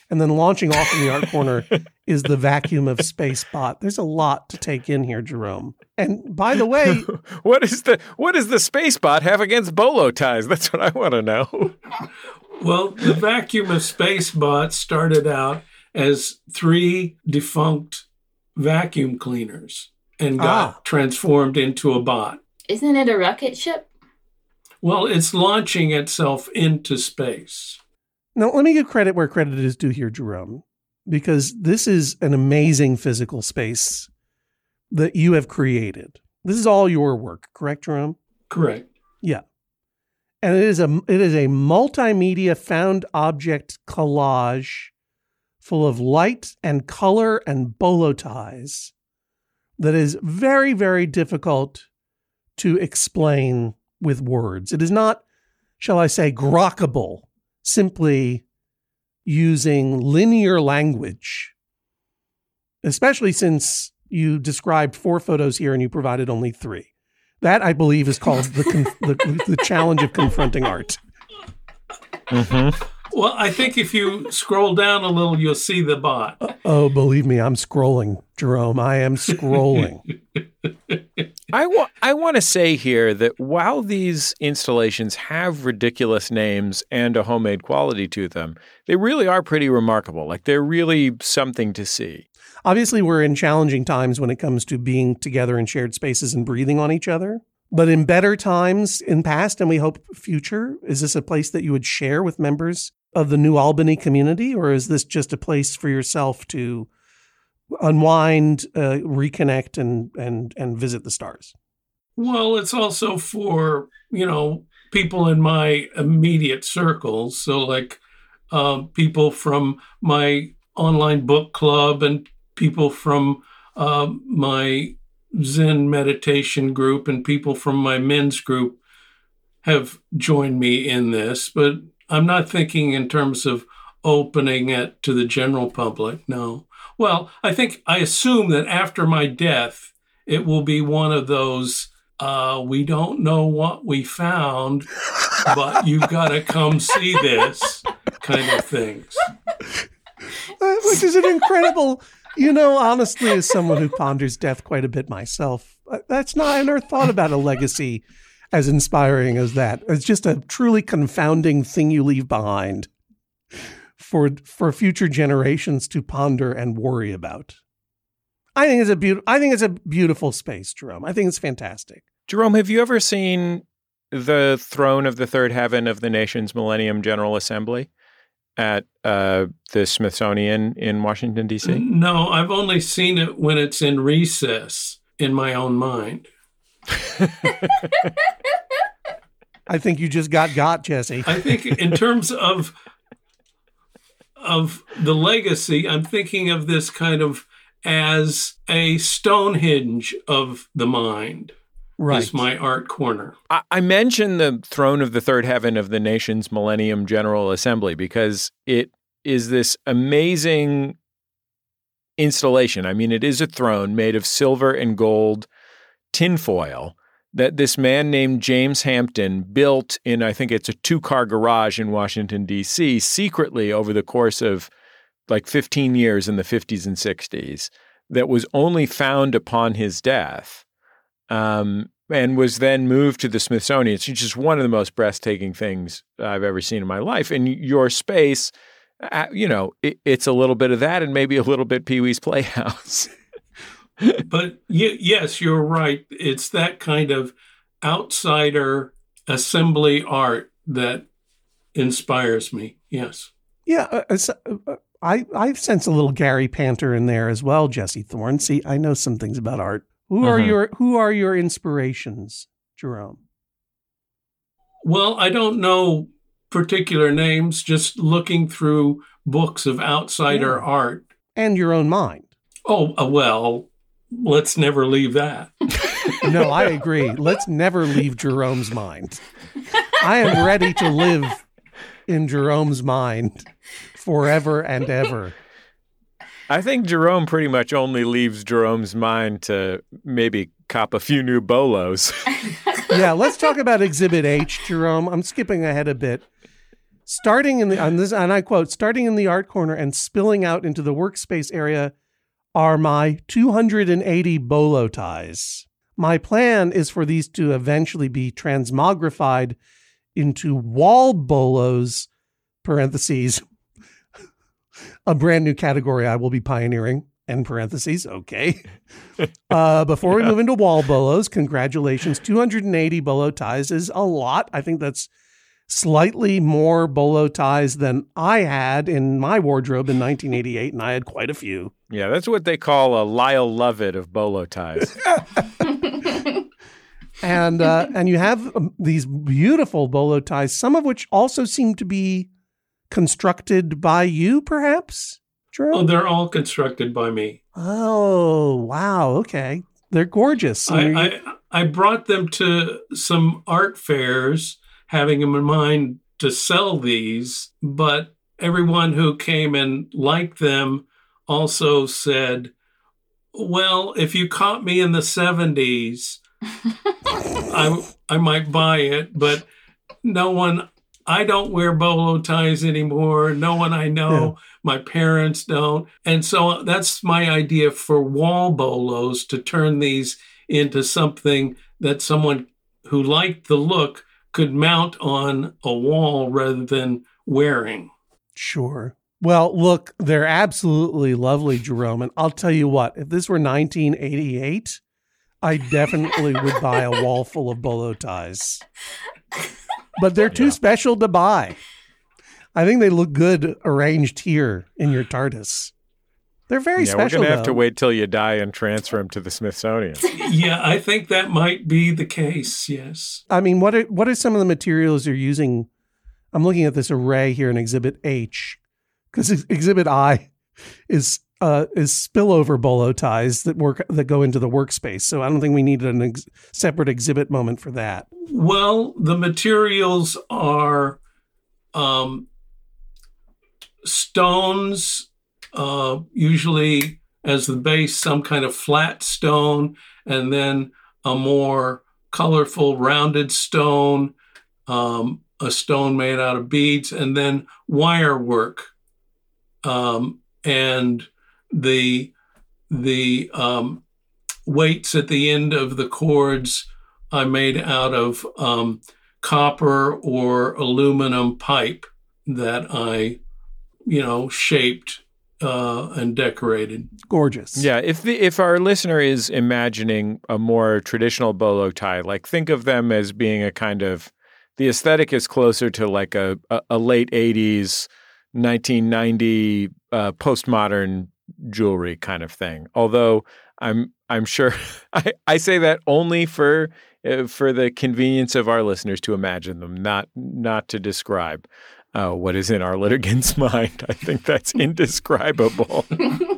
[SPEAKER 2] And then launching off in the art corner is the vacuum of space bot. There's a lot to take in here, Jerome. And by the way,
[SPEAKER 1] what does the space bot have against bolo ties? That's what I want to know.
[SPEAKER 3] Well, the vacuum of space bot started out as 3 defunct vacuum cleaners and got transformed into a bot.
[SPEAKER 4] Isn't it a rocket ship?
[SPEAKER 3] Well, it's launching itself into space.
[SPEAKER 2] Now, let me give credit where credit is due here, Jerome, because this is an amazing physical space that you have created. This is all your work, correct, Jerome?
[SPEAKER 3] Correct.
[SPEAKER 2] Yeah. And it is a multimedia found object collage full of light and color and bolo ties that is very, very difficult to explain with words. It is not, shall I say, grokkable, simply using linear language, especially since you described 4 photos here and you provided only 3. That, I believe, is called the challenge of confronting art.
[SPEAKER 1] Mm-hmm.
[SPEAKER 3] Well, I think if you scroll down a little, you'll see the bot.
[SPEAKER 2] Oh, believe me, I'm scrolling, Jerome. I am scrolling.
[SPEAKER 1] I want to say here that while these installations have ridiculous names and a homemade quality to them, they really are pretty remarkable. Like, they're really something to see.
[SPEAKER 2] Obviously, we're in challenging times when it comes to being together in shared spaces and breathing on each other. But in better times in past, and we hope future, is this a place that you would share with members of the New Albany community? Or is this just a place for yourself to unwind, reconnect, and visit the stars?
[SPEAKER 3] Well, it's also for, people in my immediate circles. So like people from my online book club and people from my Zen meditation group and people from my men's group have joined me in this, but I'm not thinking in terms of opening it to the general public, no. Well, I assume that after my death, it will be one of those, we don't know what we found, but you've got to come see this kind of things.
[SPEAKER 2] Which is an incredible, honestly, as someone who ponders death quite a bit myself, I never thought about a legacy as inspiring as that. It's just a truly confounding thing you leave behind for future generations to ponder and worry about. I think it's a beautiful space, Jerome. I think it's fantastic.
[SPEAKER 1] Jerome, have you ever seen the throne of the third heaven of the nation's Millennium General Assembly at the Smithsonian in Washington, D.C.?
[SPEAKER 3] No, I've only seen it when it's in recess in my own mind.
[SPEAKER 2] I think you just got, Jesse.
[SPEAKER 3] I think in terms of the legacy, I'm thinking of this kind of as a Stonehenge of the mind. Right. Is my art corner.
[SPEAKER 1] I mentioned the throne of the third heaven of the nation's Millennium General Assembly because it is this amazing installation. I mean, it is a throne made of silver and gold tinfoil that this man named James Hampton built in, I think it's a 2-car garage in Washington, D.C., secretly over the course of like 15 years in the 50s and 60s, that was only found upon his death, and was then moved to the Smithsonian. It's just one of the most breathtaking things I've ever seen in my life. And your space, it's a little bit of that and maybe a little bit Pee-wee's Playhouse.
[SPEAKER 3] But yes, you're right. It's that kind of outsider assembly art that inspires me. Yes.
[SPEAKER 2] Yeah. I sense a little Gary Panter in there as well, Jesse Thorne. See, I know some things about art. Who are your inspirations, Jerome?
[SPEAKER 3] Well, I don't know particular names, just looking through books of outsider art.
[SPEAKER 2] And your own mind.
[SPEAKER 3] Oh, well, let's never leave that.
[SPEAKER 2] No, I agree. Let's never leave Jerome's mind. I am ready to live in Jerome's mind forever and ever.
[SPEAKER 1] I think Jerome pretty much only leaves Jerome's mind to maybe cop a few new bolos.
[SPEAKER 2] Yeah, let's talk about Exhibit H, Jerome. I'm skipping ahead a bit. Starting in the and I quote, starting in the art corner and spilling out into the workspace area are my 280 bolo ties. My plan is for these to eventually be transmogrified into wall bolos, parentheses, a brand new category I will be pioneering, end parentheses, okay. Before we move into wall bolos, congratulations, 280 bolo ties is a lot. I think that's slightly more bolo ties than I had in my wardrobe in 1988, and I had quite a few.
[SPEAKER 1] Yeah, that's what they call a Lyle Lovett of bolo ties.
[SPEAKER 2] And you have these beautiful bolo ties, some of which also seem to be constructed by you, perhaps, Drew?
[SPEAKER 3] Oh, they're all constructed by me.
[SPEAKER 2] Oh, wow. Okay. They're gorgeous.
[SPEAKER 3] I brought them to some art fairs, having them in mind to sell these, but everyone who came and liked them also said, well, if you caught me in the 70s, I might buy it, but I don't wear bolo ties anymore. No one I know, my parents don't. And so that's my idea for wall bolos, to turn these into something that someone who liked the look could mount on a wall rather than wearing.
[SPEAKER 2] Sure. Well, look, they're absolutely lovely, Jerome. And I'll tell you what, if this were 1988, I definitely would buy a wall full of bolo ties. But they're too special to buy. I think they look good arranged here in your TARDIS. They're very special.
[SPEAKER 1] We're going to have to wait till you die and transfer them to the Smithsonian.
[SPEAKER 3] Yeah, I think that might be the case, yes.
[SPEAKER 2] I mean, what are some of the materials you're using? I'm looking at this array here in Exhibit H, because Exhibit I is spillover bolo ties that go into the workspace. So I don't think we need a separate exhibit moment for that.
[SPEAKER 3] Well, the materials are stones, usually as the base, some kind of flat stone, and then a more colorful rounded stone, a stone made out of beads, and then wire work. And the weights at the end of the cords I made out of copper or aluminum pipe that I, shaped and decorated.
[SPEAKER 2] Gorgeous.
[SPEAKER 1] Yeah, if our listener is imagining a more traditional bolo tie, like think of them as being a kind of, the aesthetic is closer to like a late 80s, 1990 postmodern jewelry kind of thing. Although I'm sure I say that only for the convenience of our listeners to imagine them, not to describe what is in our litigant's mind. I think that's indescribable.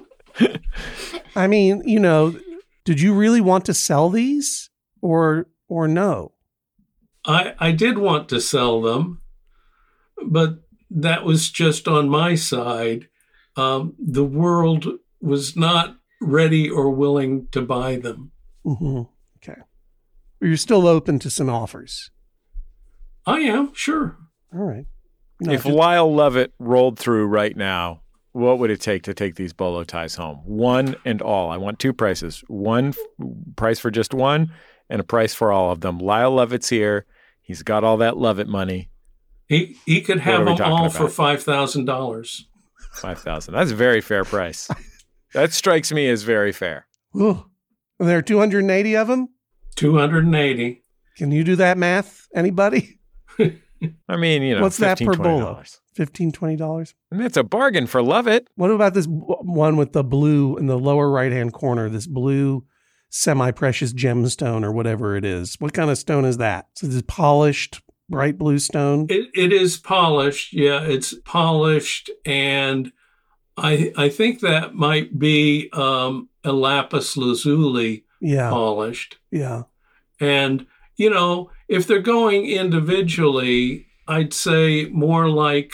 [SPEAKER 2] I mean, did you really want to sell these or no?
[SPEAKER 3] I did want to sell them, but that was just on my side. The world was not ready or willing to buy them.
[SPEAKER 2] Mm-hmm. Okay. But you're still open to some offers.
[SPEAKER 3] I am, sure.
[SPEAKER 2] All right.
[SPEAKER 1] If Lyle Lovett rolled through right now, what would it take to take these bolo ties home? One and all. I want two prices. One price for just one and a price for all of them. Lyle Lovett's here. He's got all that Lovett money.
[SPEAKER 3] He could have them all for $5,000.
[SPEAKER 1] $5,000. That's a very fair price. That strikes me as very fair.
[SPEAKER 2] Ooh. There are 280 of them?
[SPEAKER 3] 280.
[SPEAKER 2] Can you do that math? Anybody?
[SPEAKER 1] I mean,
[SPEAKER 2] what's that per bolo?
[SPEAKER 1] $15,
[SPEAKER 2] $20?
[SPEAKER 1] And that's a bargain for Lovett.
[SPEAKER 2] What about this one with the blue in the lower right-hand corner, this blue semi-precious gemstone or whatever it is? What kind of stone is that? So this is polished, bright blue stone?
[SPEAKER 3] It is polished. Yeah, it's polished. And I think that might be a lapis lazuli polished.
[SPEAKER 2] Yeah.
[SPEAKER 3] And, if they're going individually, I'd say more like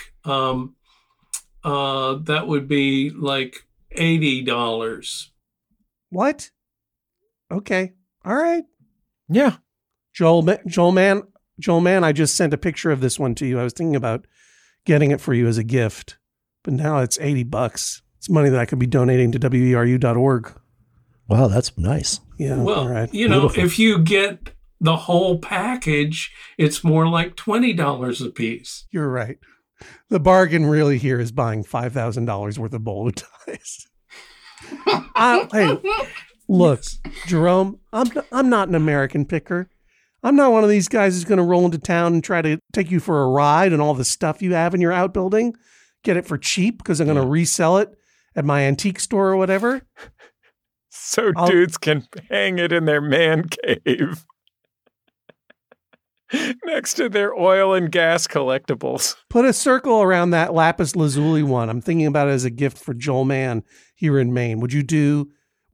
[SPEAKER 3] that would be like $80.
[SPEAKER 2] What? Okay. All right.
[SPEAKER 1] Yeah.
[SPEAKER 2] Joel Man, I just sent a picture of this one to you. I was thinking about getting it for you as a gift. But now it's $80. It's money that I could be donating to weru.org.
[SPEAKER 5] Wow, that's nice.
[SPEAKER 2] Yeah.
[SPEAKER 3] Well,
[SPEAKER 2] all right.
[SPEAKER 3] Beautiful. If you get the whole package, it's more like $20 a piece.
[SPEAKER 2] You're right. The bargain really here is buying $5,000 worth of bolo ties. Hey, look, Jerome, I'm not an American picker. I'm not one of these guys who's going to roll into town and try to take you for a ride and all the stuff you have in your outbuilding. Get it for cheap because I'm going to resell it at my antique store or whatever.
[SPEAKER 1] So dudes can hang it in their man cave next to their oil and gas collectibles.
[SPEAKER 2] Put a circle around that lapis lazuli one. I'm thinking about it as a gift for Joel Mann here in Maine. Would you do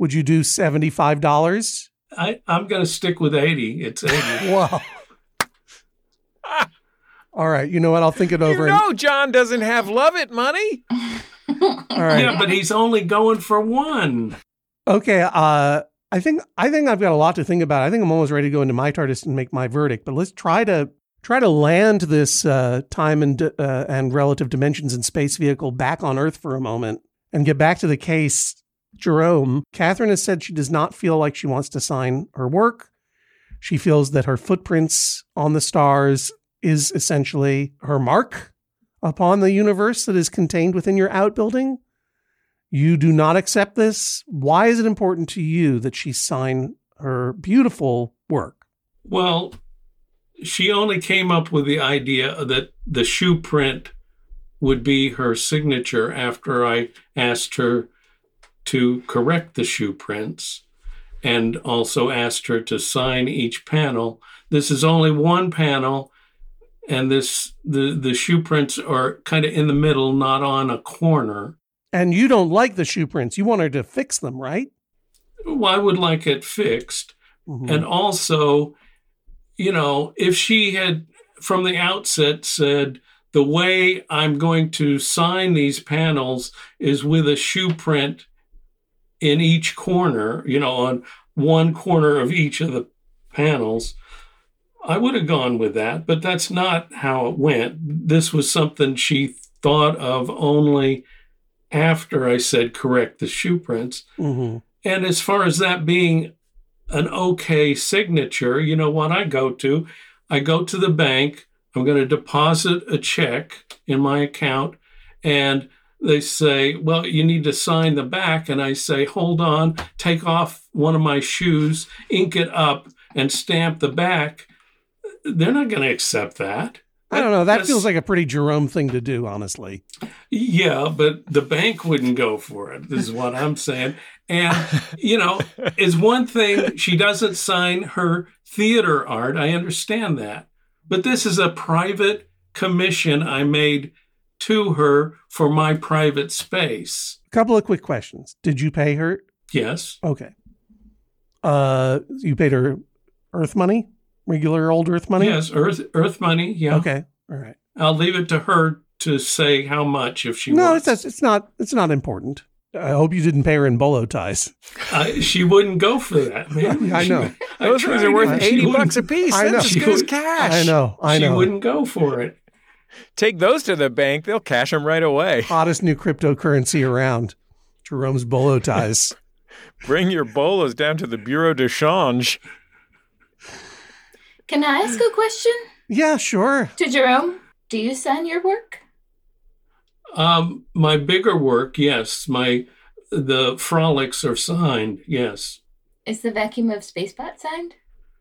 [SPEAKER 2] $75?
[SPEAKER 3] I'm going to stick with 80. It's 80.
[SPEAKER 2] Wow. All right. You know what? I'll think it over.
[SPEAKER 1] John doesn't have love it money.
[SPEAKER 2] All right.
[SPEAKER 3] Yeah, but he's only going for one.
[SPEAKER 2] Okay. I think I've got a lot to think about. I think I'm almost ready to go into my TARDIS and make my verdict. But let's try to land this time and relative dimensions and space vehicle back on Earth for a moment and get back to the case. Jerome, Catherine has said she does not feel like she wants to sign her work. She feels that her footprints on the stars is essentially her mark upon the universe that is contained within your outbuilding. You do not accept this. Why is it important to you that she sign her beautiful work?
[SPEAKER 3] Well, she only came up with the idea that the shoe print would be her signature after I asked her to correct the shoe prints and also asked her to sign each panel. This is only one panel, and the shoe prints are kind of in the middle, not on a corner.
[SPEAKER 2] And you don't like the shoe prints. You want her to fix them, right?
[SPEAKER 3] Well, I would like it fixed. Mm-hmm. And also, if she had from the outset said, the way I'm going to sign these panels is with a shoe print in each corner, on one corner of each of the panels, I would have gone with that, but that's not how it went. This was something she thought of only after I said correct the shoe prints. Mm-hmm. And as far as that being an okay signature, you know what I go to? I go to the bank, I'm going to deposit a check in my account, and they say, well, you need to sign the back. And I say, hold on, take off one of my shoes, ink it up, and stamp the back. They're not going to accept that.
[SPEAKER 2] I don't know. That feels like a pretty Jerome thing to do, honestly.
[SPEAKER 3] Yeah, but the bank wouldn't go for it, is what I'm saying. And, is one thing, she doesn't sign her theater art. I understand that. But this is a private commission I made to her for my private space.
[SPEAKER 2] A couple of quick questions. Did you pay her?
[SPEAKER 3] Yes.
[SPEAKER 2] Okay. You paid her Earth money? Regular old Earth money?
[SPEAKER 3] Yes, Earth money, yeah.
[SPEAKER 2] Okay. All right.
[SPEAKER 3] I'll leave it to her to say how much if she
[SPEAKER 2] wants.
[SPEAKER 3] No,
[SPEAKER 2] it's not important. I hope you didn't pay her in bolo ties.
[SPEAKER 3] She wouldn't go for that, man.
[SPEAKER 2] I know.
[SPEAKER 1] Those things are worth $80 a piece.
[SPEAKER 2] I know.
[SPEAKER 1] That's as good as cash.
[SPEAKER 2] I know.
[SPEAKER 3] She wouldn't go for it.
[SPEAKER 1] Take those to the bank. They'll cash them right away.
[SPEAKER 2] Hottest new cryptocurrency around. Jerome's bolo ties.
[SPEAKER 1] Bring your bolos down to the Bureau de Change.
[SPEAKER 4] Can I ask a question?
[SPEAKER 2] Yeah, sure.
[SPEAKER 4] To Jerome, do you sign your work?
[SPEAKER 3] My bigger work, yes. The frolics are signed, yes.
[SPEAKER 4] Is the Vacuum of Spacebot signed?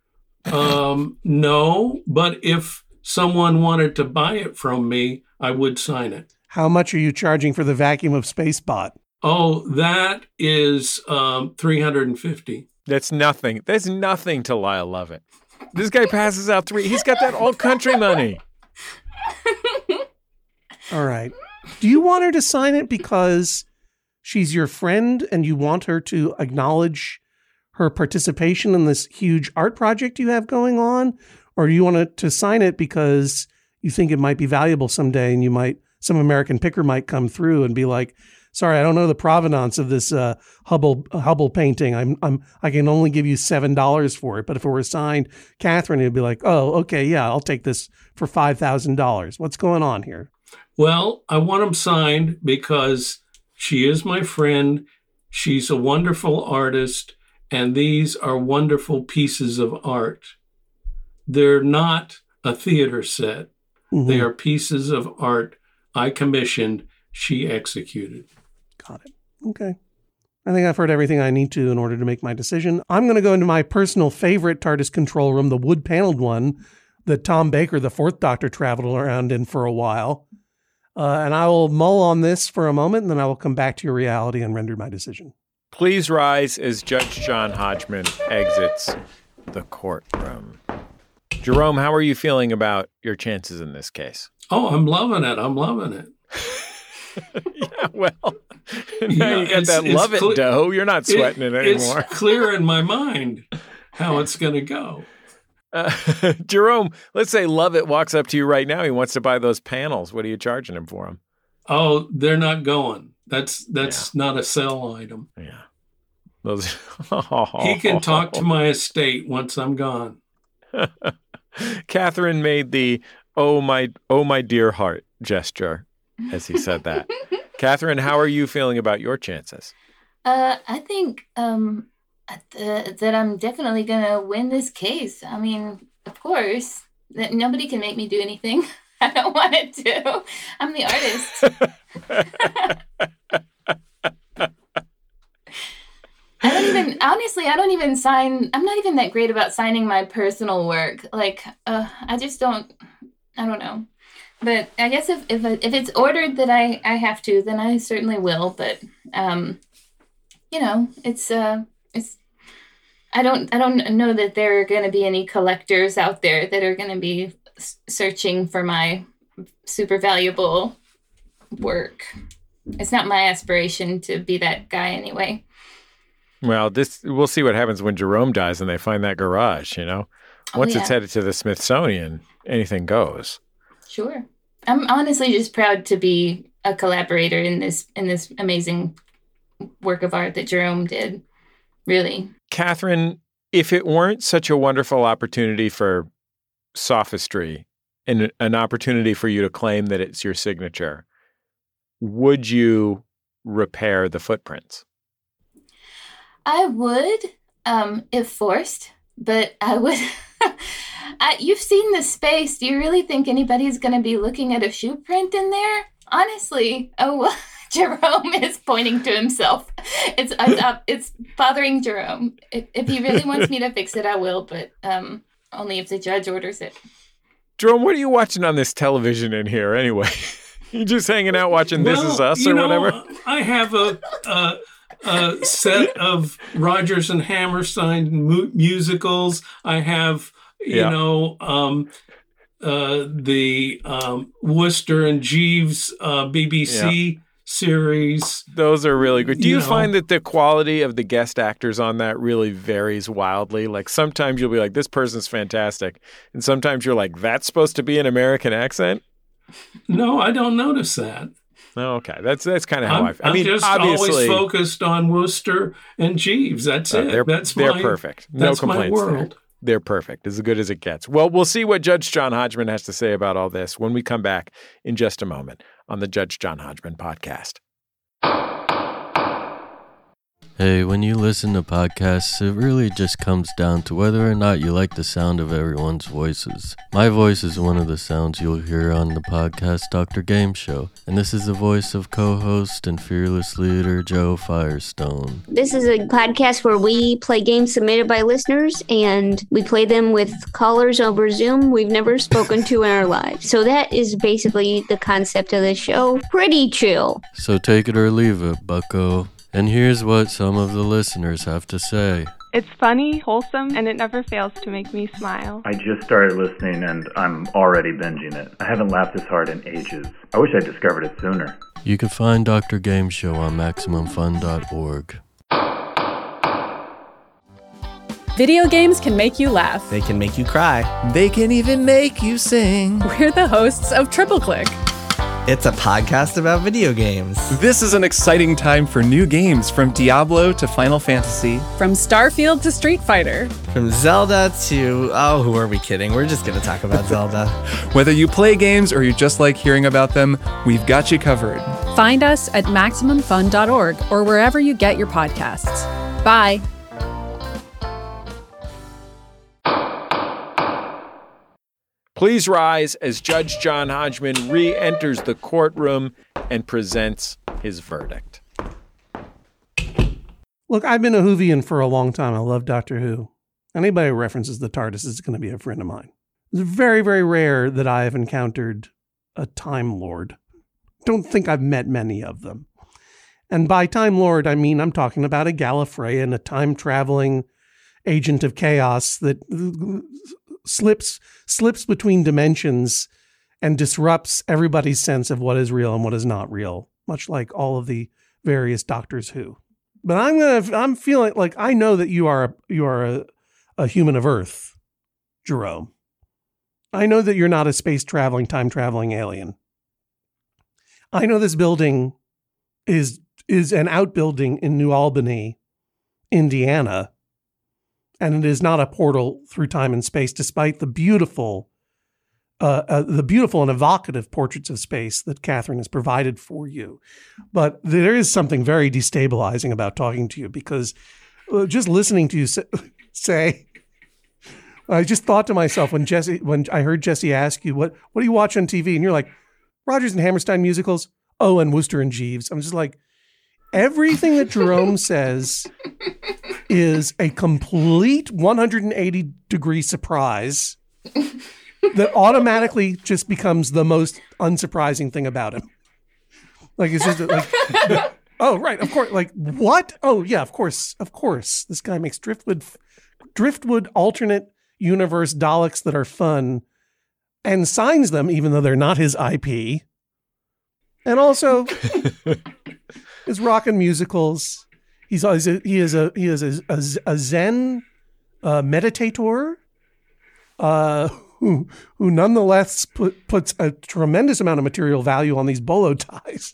[SPEAKER 3] No, but if someone wanted to buy it from me, I would sign it.
[SPEAKER 2] How much are you charging for the Vacuum of Spacebot?
[SPEAKER 3] Oh, that is $350.
[SPEAKER 1] That's nothing. There's nothing to Lyle Lovett. This guy passes out $3. He's got that all country money.
[SPEAKER 2] All right. Do you want her to sign it because she's your friend and you want her to acknowledge her participation in this huge art project you have going on? Or do you want her to sign it because you think it might be valuable someday and some American picker might come through and be like, sorry, I don't know the provenance of this Hubble painting. I can only give you $7 for it. But if it were signed Catherine, it'd be like, oh, okay, yeah, I'll take this for $5,000. What's going on here?
[SPEAKER 3] Well, I want them signed because she is my friend. She's a wonderful artist, and these are wonderful pieces of art. They're not a theater set. Mm-hmm. They are pieces of art I commissioned, she executed.
[SPEAKER 2] Got it. Okay. I think I've heard everything I need to in order to make my decision. I'm going to go into my personal favorite TARDIS control room, the wood-paneled one that Tom Baker, the Fourth Doctor, traveled around in for a while. And I will mull on this for a moment, and then I will come back to your reality and render my decision.
[SPEAKER 1] Please rise as Judge John Hodgman exits the courtroom. Jerome, how are you feeling about your chances in this case?
[SPEAKER 3] Oh, I'm loving it. I'm loving it.
[SPEAKER 1] Yeah, well, now you got that love it dough. You're not sweating it anymore.
[SPEAKER 3] It's clear in my mind how it's going to go.
[SPEAKER 1] Jerome, let's say Lovett walks up to you right now. He wants to buy those panels. What are you charging him for them?
[SPEAKER 3] Oh, they're not going. That's not a sell item.
[SPEAKER 1] Yeah. Those.
[SPEAKER 3] He can talk to my estate once I'm gone.
[SPEAKER 1] Catherine made the oh my dear heart gesture as he said that. Catherine, how are you feeling about your chances?
[SPEAKER 4] I think that I'm definitely going to win this case. I mean, of course, that nobody can make me do anything I don't want to do. I'm the artist. I don't even sign. I'm not even that great about signing my personal work. Like, I just don't, I don't know. But I guess if it's ordered that I have to, then I certainly will. But, it's I don't know that there are going to be any collectors out there that are going to be searching for my super valuable work. It's not my aspiration to be that guy anyway.
[SPEAKER 1] Well, we'll see what happens when Jerome dies and they find that garage, Once it's headed to the Smithsonian, anything goes.
[SPEAKER 4] Sure. I'm honestly just proud to be a collaborator in this amazing work of art that Jerome did. Really.
[SPEAKER 1] Catherine, if it weren't such a wonderful opportunity for sophistry and an opportunity for you to claim that it's your signature, would you repair the footprints?
[SPEAKER 4] I would, if forced, but I would. You've seen the space. Do you really think anybody's going to be looking at a shoe print in there? Honestly. Oh, Jerome is pointing to himself. It's bothering Jerome. If he really wants me to fix it, I will, but only if the judge orders it.
[SPEAKER 1] Jerome, what are you watching on this television in here anyway? You just hanging out watching This Is Us or whatever?
[SPEAKER 3] I have a set of Rodgers and Hammerstein musicals. I have, the Wooster and Jeeves BBC series.
[SPEAKER 1] Those are really good. Do you find that the quality of the guest actors on that really varies wildly? Like sometimes you'll be like, this person's fantastic. And sometimes you're like, that's supposed to be an American accent?
[SPEAKER 3] No, I don't notice that.
[SPEAKER 1] Oh, okay. That's kind of how I feel.
[SPEAKER 3] I'm just always focused on Wooster and Jeeves. That's it.
[SPEAKER 1] They're perfect. No complaints there. They're perfect. As good as it gets. Well, we'll see what Judge John Hodgman has to say about all this when we come back in just a moment on the Judge John Hodgman podcast.
[SPEAKER 6] Hey, when you listen to podcasts, it really just comes down to whether or not you like the sound of everyone's voices. My voice is one of the sounds you'll hear on the podcast Dr. Game Show, and this is the voice of co-host and fearless leader Joe Firestone.
[SPEAKER 7] This is a podcast where we play games submitted by listeners, and we play them with callers over Zoom we've never spoken to in our lives. So that is basically the concept of the show. Pretty chill.
[SPEAKER 6] So take it or leave it, bucko. And here's what some of the listeners have to say.
[SPEAKER 8] It's funny, wholesome, and it never fails to make me smile.
[SPEAKER 9] I just started listening and I'm already binging it. I haven't laughed this hard in ages. I wish I discovered it sooner.
[SPEAKER 6] You can find Dr. Game Show on MaximumFun.org.
[SPEAKER 10] Video games can make you laugh.
[SPEAKER 11] They can make you cry. They can even make you sing.
[SPEAKER 10] We're the hosts of Triple Click.
[SPEAKER 11] It's a podcast about video games.
[SPEAKER 12] This is an exciting time for new games, from Diablo to Final Fantasy.
[SPEAKER 10] From Starfield to Street Fighter.
[SPEAKER 11] From Zelda to, oh, who are we kidding? We're just going to talk about Zelda.
[SPEAKER 12] Whether you play games or you just like hearing about them, we've got you covered.
[SPEAKER 10] Find us at MaximumFun.org or wherever you get your podcasts. Bye.
[SPEAKER 1] Please rise as Judge John Hodgman re-enters the courtroom and presents his verdict.
[SPEAKER 2] Look, I've been a Whovian for a long time. I love Doctor Who. Anybody who references the TARDIS is going to be a friend of mine. It's very, very rare that I have encountered a Time Lord. Don't think I've met many of them. And by Time Lord, I mean I'm talking about a Gallifreyan, a time-traveling agent of chaos that slips between dimensions and disrupts everybody's sense of what is real and what is not real, much like all of the various Doctors Who. But I'm feeling like I know that you are a human of Earth, Jerome. I know that you're not a space-traveling, time-traveling alien. I know this building is an outbuilding in New Albany, Indiana, and it is not a portal through time and space, despite the beautiful and evocative portraits of space that Catherine has provided for you. But there is something very destabilizing about talking to you, because just listening to you say, I just thought to myself when I heard Jesse ask you, what do you watch on TV? And you're like, Rodgers and Hammerstein musicals. Oh, and Wooster and Jeeves. I'm just like, everything that Jerome says is a complete 180-degree surprise that automatically just becomes the most unsurprising thing about him. Like, it's just like, oh, right, of course. Like, what? Oh, yeah, of course. This guy makes Driftwood alternate universe Daleks that are fun and signs them, even though they're not his IP. And also his rock and musicals. He is a Zen meditator who nonetheless puts a tremendous amount of material value on these bolo ties.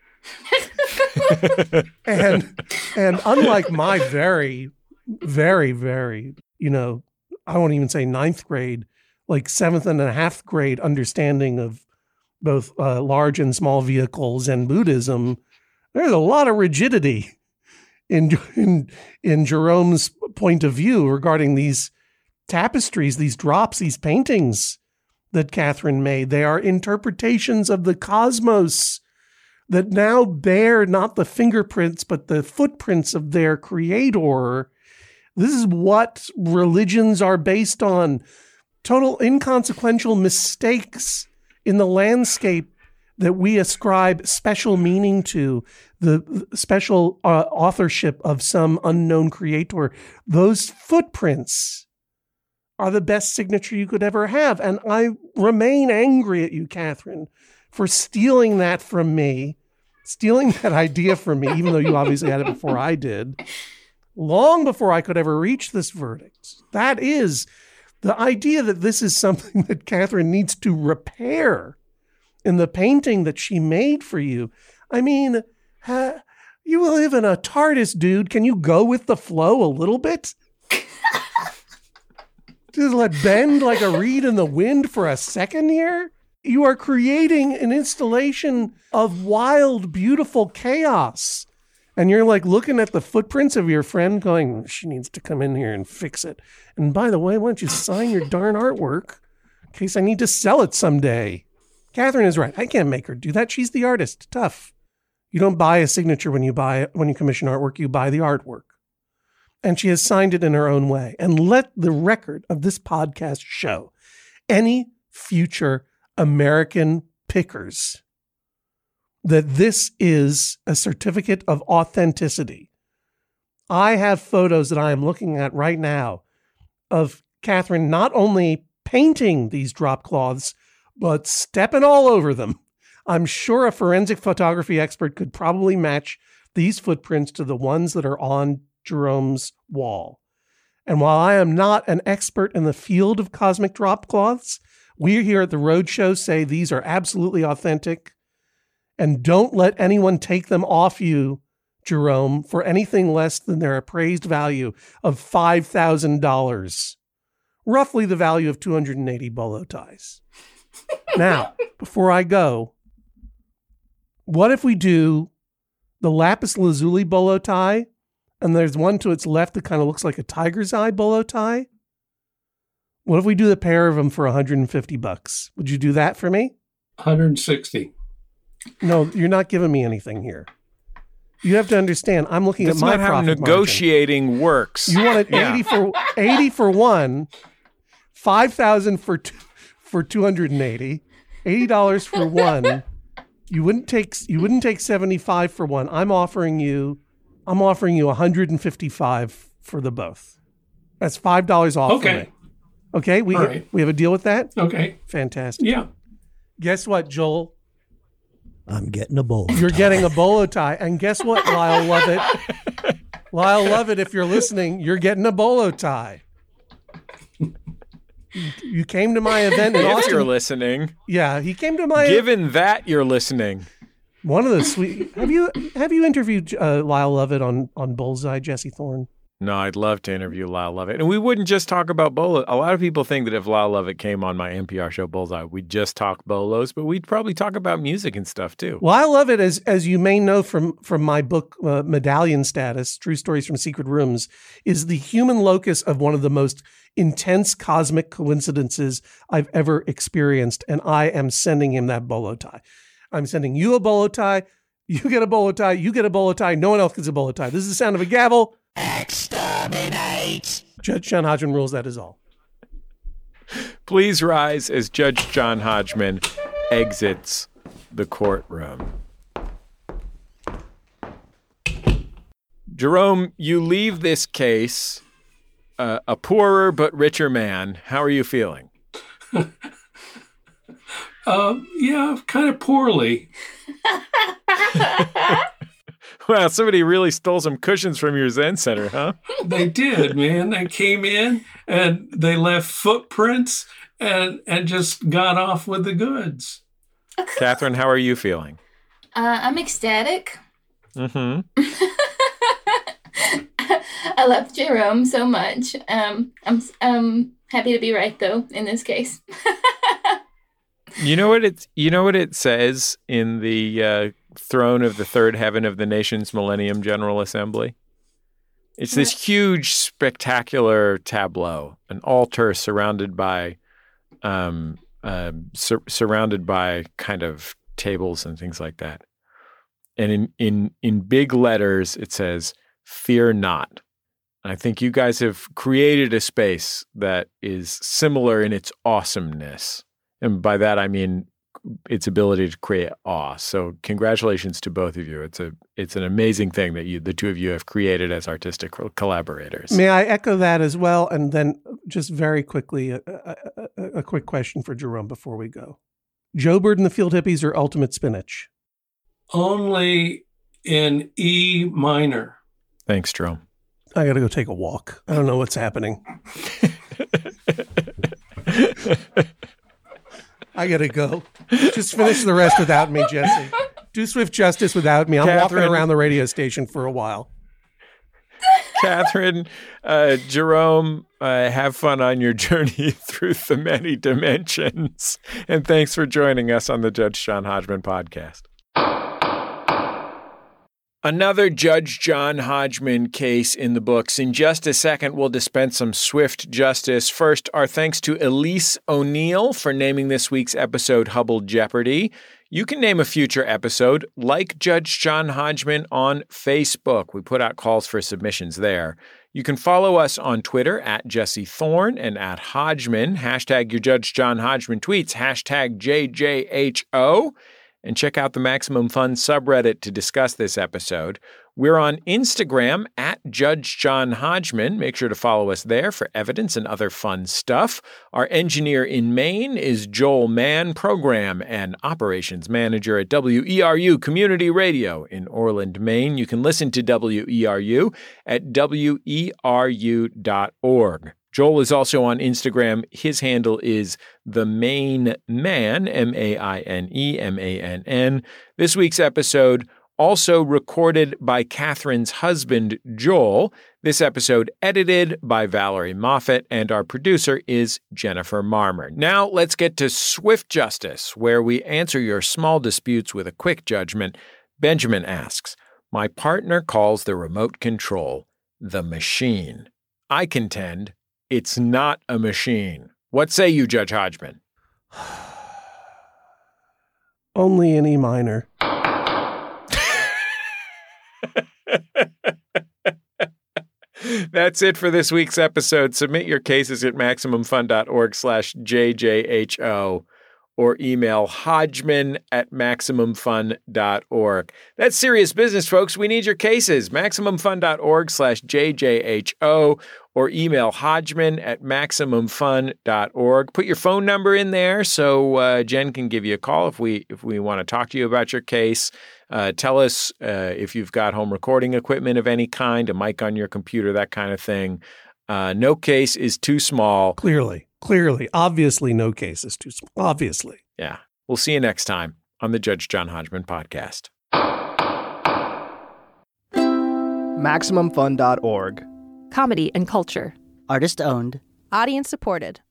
[SPEAKER 2] and unlike my very, very, very, I won't even say 9th grade, like 7th and a half grade understanding of both large and small vehicles and Buddhism, there's a lot of rigidity in Jerome's point of view regarding these tapestries, these drops, these paintings that Catherine made. They are interpretations of the cosmos that now bear not the fingerprints, but the footprints of their creator. This is what religions are based on. Total inconsequential mistakes in the landscape that we ascribe special meaning to, the special authorship of some unknown creator. Those footprints are the best signature you could ever have. And I remain angry at you, Catherine, for stealing that from me, stealing that idea from me, even though you obviously had it before I did, long before I could ever reach this verdict. That is the idea that this is something that Catherine needs to repair in the painting that she made for you. I mean, you live in a TARDIS, dude. Can you go with the flow a little bit? Just let bend like a reed in the wind for a second here? You are creating an installation of wild, beautiful chaos. And you're like looking at the footprints of your friend going, she needs to come in here and fix it. And by the way, why don't you sign your darn artwork in case I need to sell it someday? Catherine is right. I can't make her do that. She's the artist. Tough. You don't buy a signature when you commission artwork, you buy the artwork. And she has signed it in her own way. And let the record of this podcast show any future American pickers that this is a certificate of authenticity. I have photos that I am looking at right now of Catherine not only painting these drop cloths, but stepping all over them. I'm sure a forensic photography expert could probably match these footprints to the ones that are on Jerome's wall. And while I am not an expert in the field of cosmic drop cloths, we here at the Roadshow say these are absolutely authentic. And don't let anyone take them off you, Jerome, for anything less than their appraised value of $5,000. Roughly the value of 280 bolo ties. Now, before I go, what if we do the lapis lazuli bolo tie, and there's one to its left that kind of looks like a tiger's eye bolo tie? What if we do the pair of them for $150? Would you do that for me?
[SPEAKER 3] 160.
[SPEAKER 2] No, you're not giving me anything here. You have to understand, I'm looking
[SPEAKER 1] That's
[SPEAKER 2] at my
[SPEAKER 1] not how
[SPEAKER 2] profit
[SPEAKER 1] negotiating
[SPEAKER 2] margin.
[SPEAKER 1] works.
[SPEAKER 2] You want it 80 for one, $5,000 for 280, $80 for one. You wouldn't take 75 for one. I'm offering you 155 for the both. That's $5 off for me. Okay, we have a deal with that?
[SPEAKER 3] Okay.
[SPEAKER 2] Fantastic.
[SPEAKER 3] Yeah.
[SPEAKER 2] Guess what, Joel?
[SPEAKER 5] I'm getting a bolo tie.
[SPEAKER 2] You're getting a bolo tie. And guess what, Lyle Lovett? Lyle Lovett, if you're listening, you're getting a bolo tie. You came to my event in Austin.
[SPEAKER 1] If you're listening.
[SPEAKER 2] Yeah, he came to my
[SPEAKER 1] Given that you're listening.
[SPEAKER 2] One of the sweet. Have you interviewed Lyle Lovett on Bullseye, Jesse Thorne?
[SPEAKER 1] No, I'd love to interview Lyle Lovett. And we wouldn't just talk about bolo. A lot of people think that if Lyle Lovett came on my NPR show Bullseye, we'd just talk bolos, but we'd probably talk about music and stuff too.
[SPEAKER 2] Lyle Lovett, as you may know from my book, Medallion Status, True Stories from Secret Rooms, is the human locus of one of the most intense cosmic coincidences I've ever experienced. And I am sending him that bolo tie. I'm sending you a bolo tie. You get a bolo tie. You get a bolo tie. No one else gets a bolo tie. This is the sound of a gavel. Exterminate. Judge John Hodgman rules, that is all.
[SPEAKER 1] Please rise as Judge John Hodgman exits the courtroom. Jerome, you leave this case a poorer but richer man. How are you feeling?
[SPEAKER 3] Yeah, kind of poorly.
[SPEAKER 1] Wow, somebody really stole some cushions from your Zen Center, huh?
[SPEAKER 3] They did, man. They came in and they left footprints and just got off with the goods.
[SPEAKER 1] Catherine, how are you feeling?
[SPEAKER 4] I'm ecstatic.
[SPEAKER 1] Mm-hmm.
[SPEAKER 4] I love Jerome so much. I'm happy to be right though in this case.
[SPEAKER 1] You know what it says in the throne of the third heaven of the nation's Millennium General Assembly? It's this huge, spectacular tableau, an altar surrounded by surrounded by kind of tables and things like that. And in big letters, it says, "Fear not." I think you guys have created a space that is similar in its awesomeness. And by that, I mean its ability to create awe. So congratulations to both of you. It's an amazing thing that the two of you have created as artistic collaborators.
[SPEAKER 2] May I echo that as well? And then just very quickly, a quick question for Jerome before we go. Joe Bird and the Field Hippies or Ultimate Spinach?
[SPEAKER 3] Only in E minor.
[SPEAKER 1] Thanks, Jerome.
[SPEAKER 2] I got to go take a walk. I don't know what's happening. I got to go. Just finish the rest without me, Jesse. Do swift justice without me. I'm walking around the radio station for a while.
[SPEAKER 1] Catherine, Jerome, have fun on your journey through the many dimensions. And thanks for joining us on the Judge John Hodgman podcast. Another Judge John Hodgman case in the books. In just a second, we'll dispense some swift justice. First, our thanks to Elise O'Neill for naming this week's episode Hubble Jeopardy. You can name a future episode, like Judge John Hodgman, on Facebook. We put out calls for submissions there. You can follow us on Twitter at Jesse Thorne and at Hodgman. Hashtag your Judge John Hodgman tweets, hashtag JJHO. And check out the Maximum Fun subreddit to discuss this episode. We're on Instagram at Judge John Hodgman. Make sure to follow us there for evidence and other fun stuff. Our engineer in Maine is Joel Mann, program and operations manager at WERU Community Radio in Orland, Maine. You can listen to WERU at WERU.org. Joel is also on Instagram. His handle is The Main Man, MAINEMANN. This week's episode also recorded by Catherine's husband, Joel. This episode edited by Valerie Moffat, and our producer is Jennifer Marmer. Now let's get to Swift Justice, where we answer your small disputes with a quick judgment. Benjamin asks, my partner calls the remote control the machine. I contend it's not a machine. What say you, Judge Hodgman?
[SPEAKER 2] Only in E minor.
[SPEAKER 1] That's it for this week's episode. Submit your cases at MaximumFun.org/JJHO or email hodgman@MaximumFun.org. That's serious business, folks. We need your cases. MaximumFun.org/JJHO or email hodgman@MaximumFun.org. Put your phone number in there so Jen can give you a call if we want to talk to you about your case. Tell us if you've got home recording equipment of any kind, a mic on your computer, that kind of thing. No case is too small.
[SPEAKER 2] Clearly. Obviously, no case is too small. Obviously.
[SPEAKER 1] Yeah. We'll see you next time on the Judge John Hodgman podcast.
[SPEAKER 13] MaximumFun.org.
[SPEAKER 10] Comedy and culture.
[SPEAKER 13] Artist owned.
[SPEAKER 10] Audience supported.